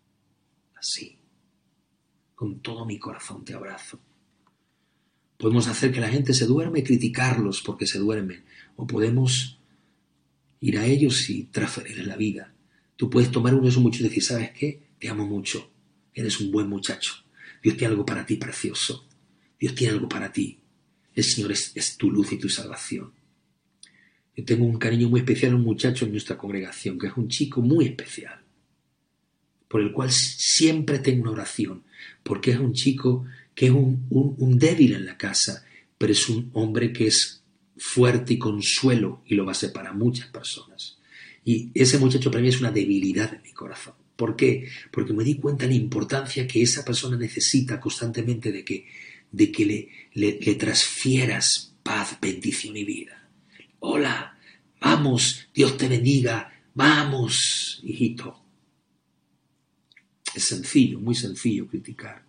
con todo mi corazón te abrazo. Podemos hacer que la gente se duerma y criticarlos porque se duermen, o podemos ir a ellos y transferirles la vida. Tú puedes tomar uno de esos muchachos y decir, ¿sabes qué? Te amo mucho. Eres un buen muchacho. Dios tiene algo para ti precioso. Dios tiene algo para ti. El Señor es tu luz y tu salvación. Yo tengo un cariño muy especial a un muchacho en nuestra congregación, que es un chico muy especial, por el cual siempre tengo una oración, porque es un chico que es un débil en la casa, pero es un hombre que es fuerte y consuelo, y lo va a ser para muchas personas. Y ese muchacho para mí es una debilidad en mi corazón. ¿Por qué? Porque me di cuenta de la importancia que esa persona necesita constantemente de que le transfieras paz, bendición y vida. Hola, vamos, Dios te bendiga, vamos, hijito. Es sencillo, muy sencillo criticar.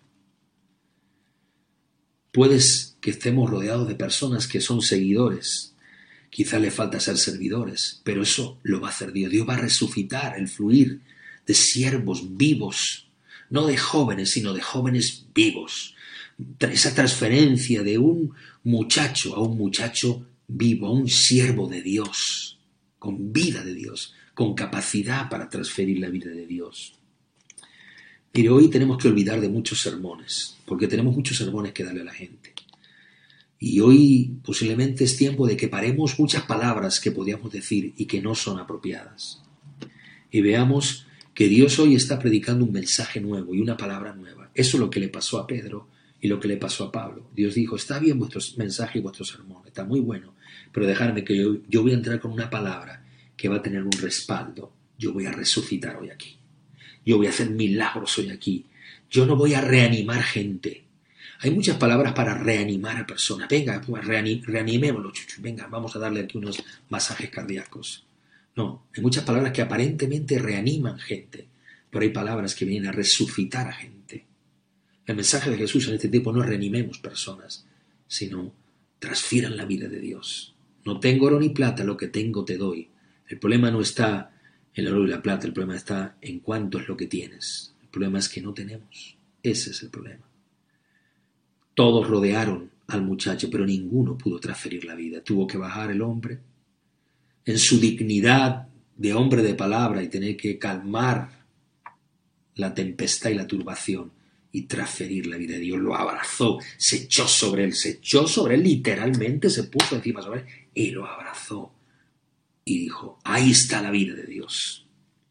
Puedes que estemos rodeados de personas que son seguidores. Quizá le falta ser servidores, pero eso lo va a hacer Dios. Dios va a resucitar el fluir de siervos vivos, no de jóvenes, sino de jóvenes vivos. Esa transferencia de un muchacho a un muchacho vivo, a un siervo de Dios, con vida de Dios, con capacidad para transferir la vida de Dios. Mire, hoy tenemos que olvidar de muchos sermones, porque tenemos muchos sermones que darle a la gente. Y hoy posiblemente es tiempo de que paremos muchas palabras que podíamos decir y que no son apropiadas. Y veamos que Dios hoy está predicando un mensaje nuevo y una palabra nueva. Eso es lo que le pasó a Pedro y lo que le pasó a Pablo. Dios dijo, está bien vuestro mensaje y vuestro sermón, está muy bueno, pero dejadme que yo voy a entrar con una palabra que va a tener un respaldo. Yo voy a resucitar hoy aquí. Yo voy a hacer milagros hoy aquí. Yo no voy a reanimar gente. Hay muchas palabras para reanimar a personas. Venga, pues reanimémoslo, chuchu. Venga, vamos a darle aquí unos masajes cardíacos. No, hay muchas palabras que aparentemente reaniman gente, pero hay palabras que vienen a resucitar a gente. El mensaje de Jesús en este tiempo no es reanimemos personas, sino transfieran la vida de Dios. No tengo oro ni plata, lo que tengo te doy. El problema no está en el oro y la plata, el problema está en cuánto es lo que tienes. El problema es que no tenemos. Ese es el problema. Todos rodearon al muchacho, pero ninguno pudo transferir la vida. Tuvo que bajar el hombre en su dignidad de hombre de palabra y tener que calmar la tempestad y la turbación y transferir la vida de Dios. Lo abrazó, se echó sobre él literalmente, se puso encima sobre él y lo abrazó y dijo, ahí está la vida de Dios.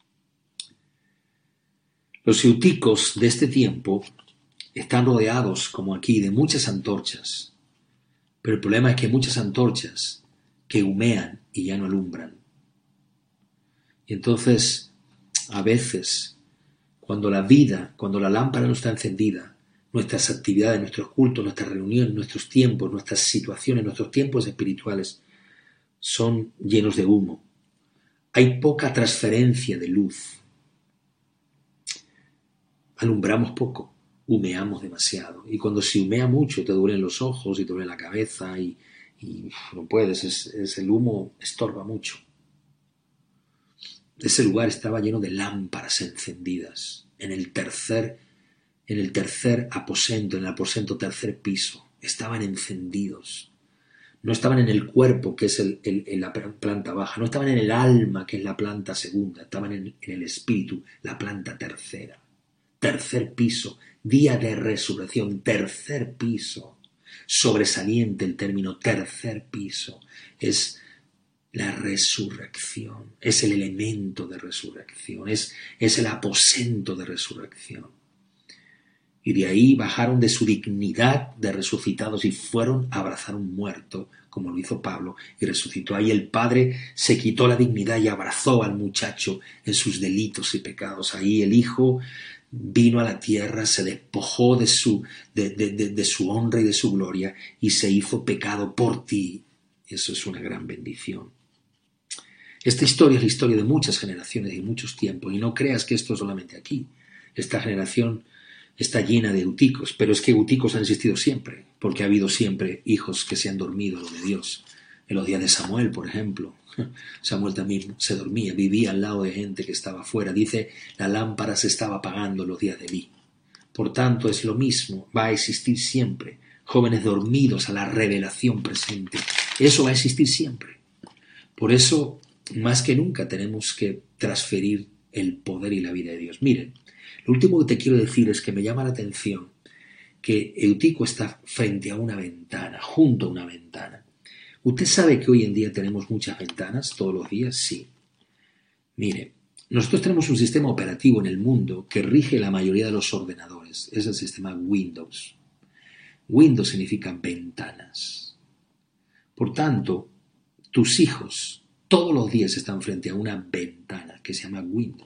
Los euticos de este tiempo están rodeados, como aquí, de muchas antorchas, pero el problema es que hay muchas antorchas que humean y ya no alumbran. Y entonces, a veces, cuando la lámpara no está encendida, nuestras actividades, nuestros cultos, nuestras reuniones, nuestros tiempos, nuestras situaciones, nuestros tiempos espirituales son llenos de humo. Hay poca transferencia de luz. Alumbramos poco, humeamos demasiado. Y cuando se humea mucho, te duelen los ojos y te duele la cabeza y no puedes, el humo estorba mucho. Ese lugar estaba lleno de lámparas encendidas. En el tercer aposento, en el aposento tercer piso, estaban encendidos. No estaban en el cuerpo, que es la planta baja, no estaban en el alma, que es la planta segunda, estaban en el espíritu, la planta tercera. Tercer piso, día de resurrección, tercer piso. Sobresaliente el término tercer piso. Es la resurrección, es el elemento de resurrección, es el aposento de resurrección. Y de ahí bajaron de su dignidad de resucitados y fueron a abrazar a un muerto, como lo hizo Pablo, y resucitó. Ahí el Padre se quitó la dignidad y abrazó al muchacho en sus delitos y pecados. Ahí el Hijo vino a la tierra, se despojó de su honra y de su gloria y se hizo pecado por ti. Eso es una gran bendición. Esta historia es la historia de muchas generaciones y muchos tiempos, y no creas que esto es solamente aquí. Esta generación está llena de euticos, pero es que euticos han existido siempre, porque ha habido siempre hijos que se han dormido lo de Dios. En los días de Samuel, por ejemplo, Samuel también se dormía, vivía al lado de gente que estaba afuera. Dice, la lámpara se estaba apagando en los días de Elí. Por tanto, es lo mismo, va a existir siempre. Jóvenes dormidos a la revelación presente. Eso va a existir siempre. Por eso, más que nunca, tenemos que transferir el poder y la vida de Dios. Miren, lo último que te quiero decir es que me llama la atención que Eutico está frente a una ventana, junto a una ventana. ¿Usted sabe que hoy en día tenemos muchas ventanas todos los días? Sí. Mire, nosotros tenemos un sistema operativo en el mundo que rige la mayoría de los ordenadores. Es el sistema Windows. Windows significa ventanas. Por tanto, tus hijos todos los días están frente a una ventana que se llama Windows.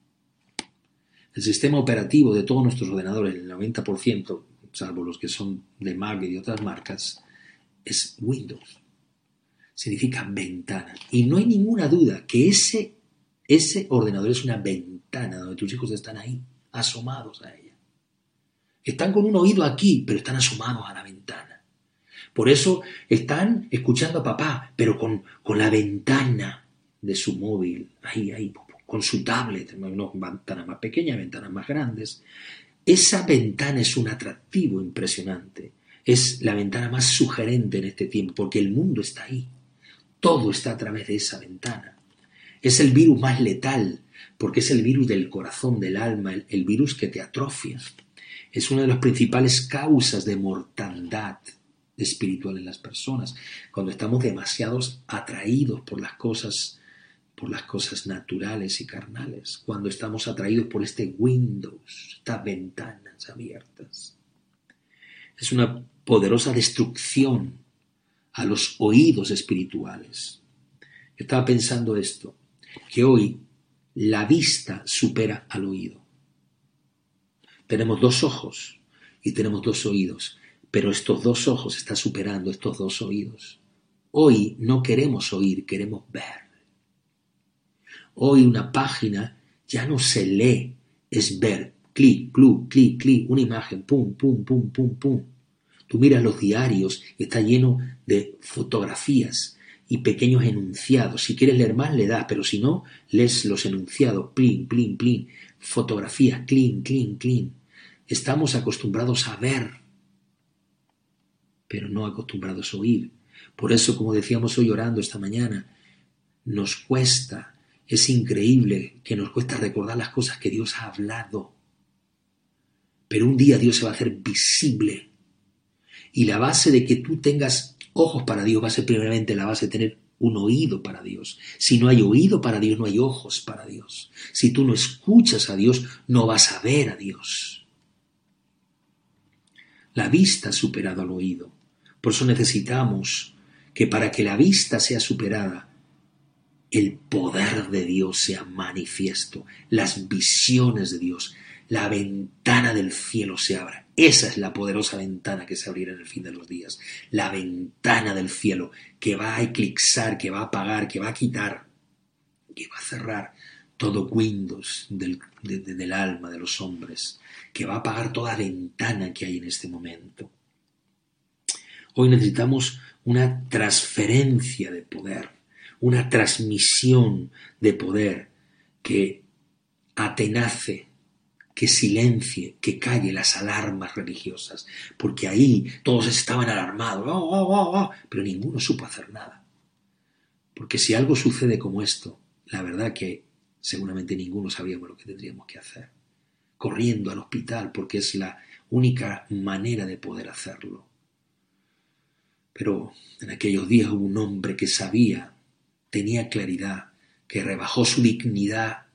El sistema operativo de todos nuestros ordenadores, el 90%, salvo los que son de Mac y de otras marcas, es Windows. Significa ventana. Y no hay ninguna duda que ese ordenador es una ventana donde tus hijos están ahí, asomados a ella. Están con un oído aquí, pero están asomados a la ventana. Por eso están escuchando a papá, pero con la ventana de su móvil, ahí, con su tablet, no ventanas más pequeñas, ventanas más grandes. Esa ventana es un atractivo impresionante. Es la ventana más sugerente en este tiempo, porque el mundo está ahí. Todo está a través de esa ventana. Es el virus más letal, porque es el virus del corazón, del alma, el virus que te atrofia. Es una de las principales causas de mortandad espiritual en las personas, cuando estamos demasiado atraídos por las cosas naturales y carnales, cuando estamos atraídos por este Windows, estas ventanas abiertas. Es una poderosa destrucción a los oídos espirituales. Yo estaba pensando esto, que hoy la vista supera al oído. Tenemos 2 ojos y tenemos 2 oídos, pero estos 2 ojos están superando estos 2 oídos. Hoy no queremos oír, queremos ver. Hoy una página ya no se lee, es ver. Clic, clic, clic, una imagen, pum, pum, pum, pum, pum. Tú miras los diarios y está lleno de fotografías y pequeños enunciados. Si quieres leer más, le das, pero si no, lees los enunciados, plin, plin, plin. Fotografías, clean, clean, clean. Estamos acostumbrados a ver, pero no acostumbrados a oír. Por eso, como decíamos hoy orando esta mañana, nos cuesta, es increíble que nos cuesta recordar las cosas que Dios ha hablado. Pero un día Dios se va a hacer visible. Y la base de que tú tengas ojos para Dios va a ser primeramente la base de tener un oído para Dios. Si no hay oído para Dios, no hay ojos para Dios. Si tú no escuchas a Dios, no vas a ver a Dios. La vista ha superado al oído. Por eso necesitamos que para que la vista sea superada, el poder de Dios sea manifiesto, las visiones de Dios, la ventana del cielo se abra. Esa es la poderosa ventana que se abrirá en el fin de los días. La ventana del cielo que va a eclipsar, que va a apagar, que va a quitar, que va a cerrar todo Windows del alma de los hombres, que va a apagar toda ventana que hay en este momento. Hoy necesitamos una transferencia de poder, una transmisión de poder que atenace, que silencie, que calle las alarmas religiosas, porque ahí todos estaban alarmados, pero ninguno supo hacer nada. Porque si algo sucede como esto, la verdad que seguramente ninguno sabíamos lo que tendríamos que hacer. Corriendo al hospital, porque es la única manera de poder hacerlo. Pero en aquellos días hubo un hombre que sabía, tenía claridad, que rebajó su dignidad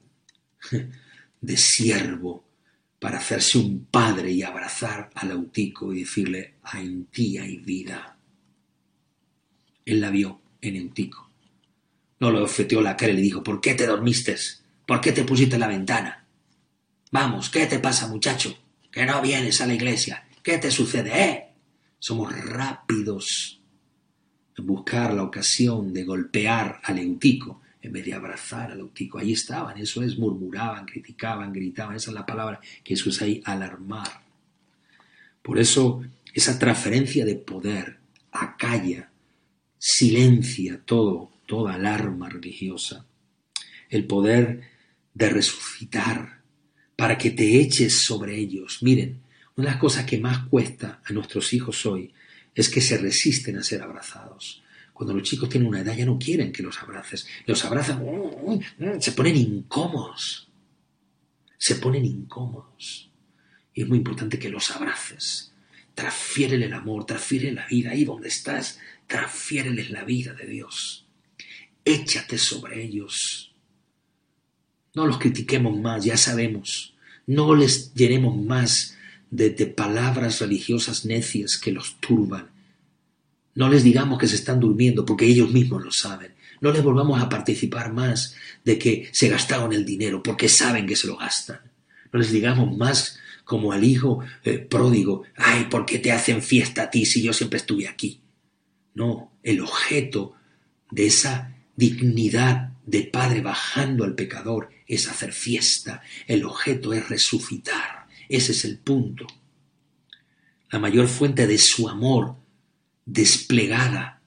de siervo para hacerse un padre y abrazar al Eutico y decirle: en ti hay vida. Él la vio en Eutico. No le ofeteó la cara y le dijo: ¿por qué te dormiste? ¿Por qué te pusiste en la ventana? Vamos, ¿qué te pasa, muchacho? Que no vienes a la iglesia. ¿Qué te sucede, Somos rápidos en buscar la ocasión de golpear al Eutico en vez de abrazar al Eutico. Allí estaban, eso es, murmuraban, criticaban, gritaban. Esa es la palabra que se usa ahí, alarmar. Por eso, esa transferencia de poder acalla, silencia toda alarma religiosa. El poder de resucitar para que te eches sobre ellos. Miren, una de las cosas que más cuesta a nuestros hijos hoy es que se resisten a ser abrazados. Cuando los chicos tienen una edad ya no quieren que los abraces. Los abrazan, se ponen incómodos. Se ponen incómodos. Y es muy importante que los abraces. Transfiérele el amor, transfiérele la vida. Ahí donde estás, transfiéreles la vida de Dios. Échate sobre ellos. No los critiquemos más, ya sabemos. No les llenemos más de palabras religiosas necias que los turban. No les digamos que se están durmiendo porque ellos mismos lo saben. No les volvamos a participar más de que se gastaron el dinero porque saben que se lo gastan. No les digamos más como al hijo pródigo: ay, ¿por qué te hacen fiesta a ti si yo siempre estuve aquí? No, el objeto de esa dignidad de padre bajando al pecador es hacer fiesta. El objeto es resucitar. Ese es el punto. La mayor fuente de su amor desplegada,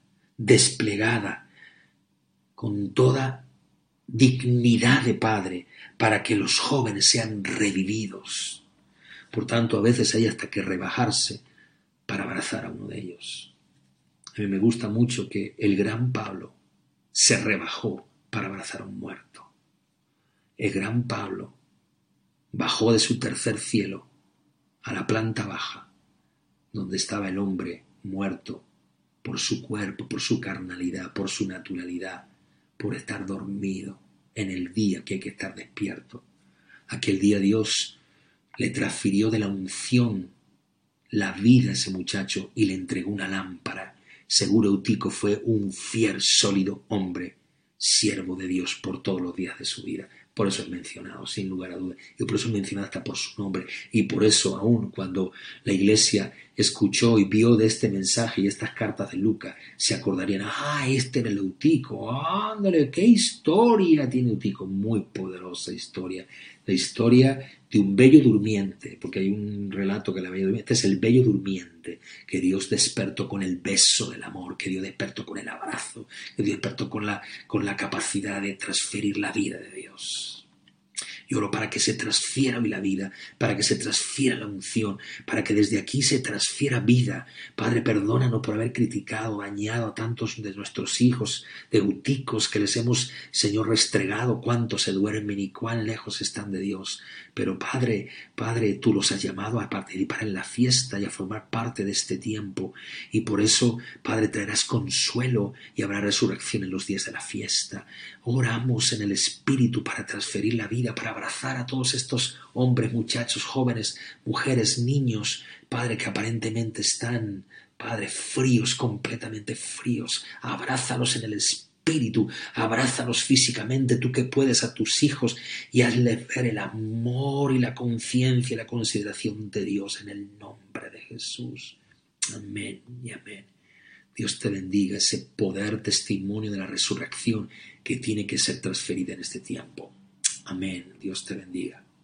con toda dignidad de padre, para que los jóvenes sean revividos. Por tanto, a veces hay hasta que rebajarse para abrazar a uno de ellos. A mí me gusta mucho que el gran Pablo se rebajó para abrazar a un muerto. El gran Pablo bajó de su tercer cielo a la planta baja, donde estaba el hombre muerto por su cuerpo, por su carnalidad, por su naturalidad, por estar dormido en el día que hay que estar despierto. Aquel día Dios le transfirió de la unción la vida a ese muchacho y le entregó una lámpara. Seguro Eutico fue un fiel, sólido hombre, siervo de Dios por todos los días de su vida. Por eso es mencionado, sin lugar a dudas, y por eso es mencionado hasta por su nombre, y por eso aún cuando la iglesia escuchó y vio de este mensaje y estas cartas de Lucas, se acordarían: este era el Eutico, ándale, qué historia tiene Eutico. Muy poderosa historia, la historia de un bello durmiente, porque hay un relato que la bella durmiente, este es el bello durmiente, que Dios despertó con el beso del amor, que Dios despertó con el abrazo, que Dios despertó con la capacidad de transferir la vida de Dios. Y oro para que se transfiera hoy la vida, para que se transfiera la unción, para que desde aquí se transfiera vida. Padre, perdónanos por haber criticado, dañado a tantos de nuestros hijos, de euticos, que les hemos, Señor, restregado cuánto se duermen y cuán lejos están de Dios. Pero Padre, tú los has llamado a participar en la fiesta y a formar parte de este tiempo. Y por eso, Padre, traerás consuelo y habrá resurrección en los días de la fiesta. Oramos en el Espíritu para transferir la vida, para abrazar a todos estos hombres, muchachos, jóvenes, mujeres, niños, Padre, que aparentemente están, Padre, fríos, completamente fríos. Abrázalos en el Espíritu, abrázalos físicamente, tú que puedes, a tus hijos, y hazles ver el amor y la conciencia y la consideración de Dios en el nombre de Jesús. Amén y amén. Dios te bendiga, ese poder, testimonio de la resurrección que tiene que ser transferida en este tiempo. Amén. Dios te bendiga.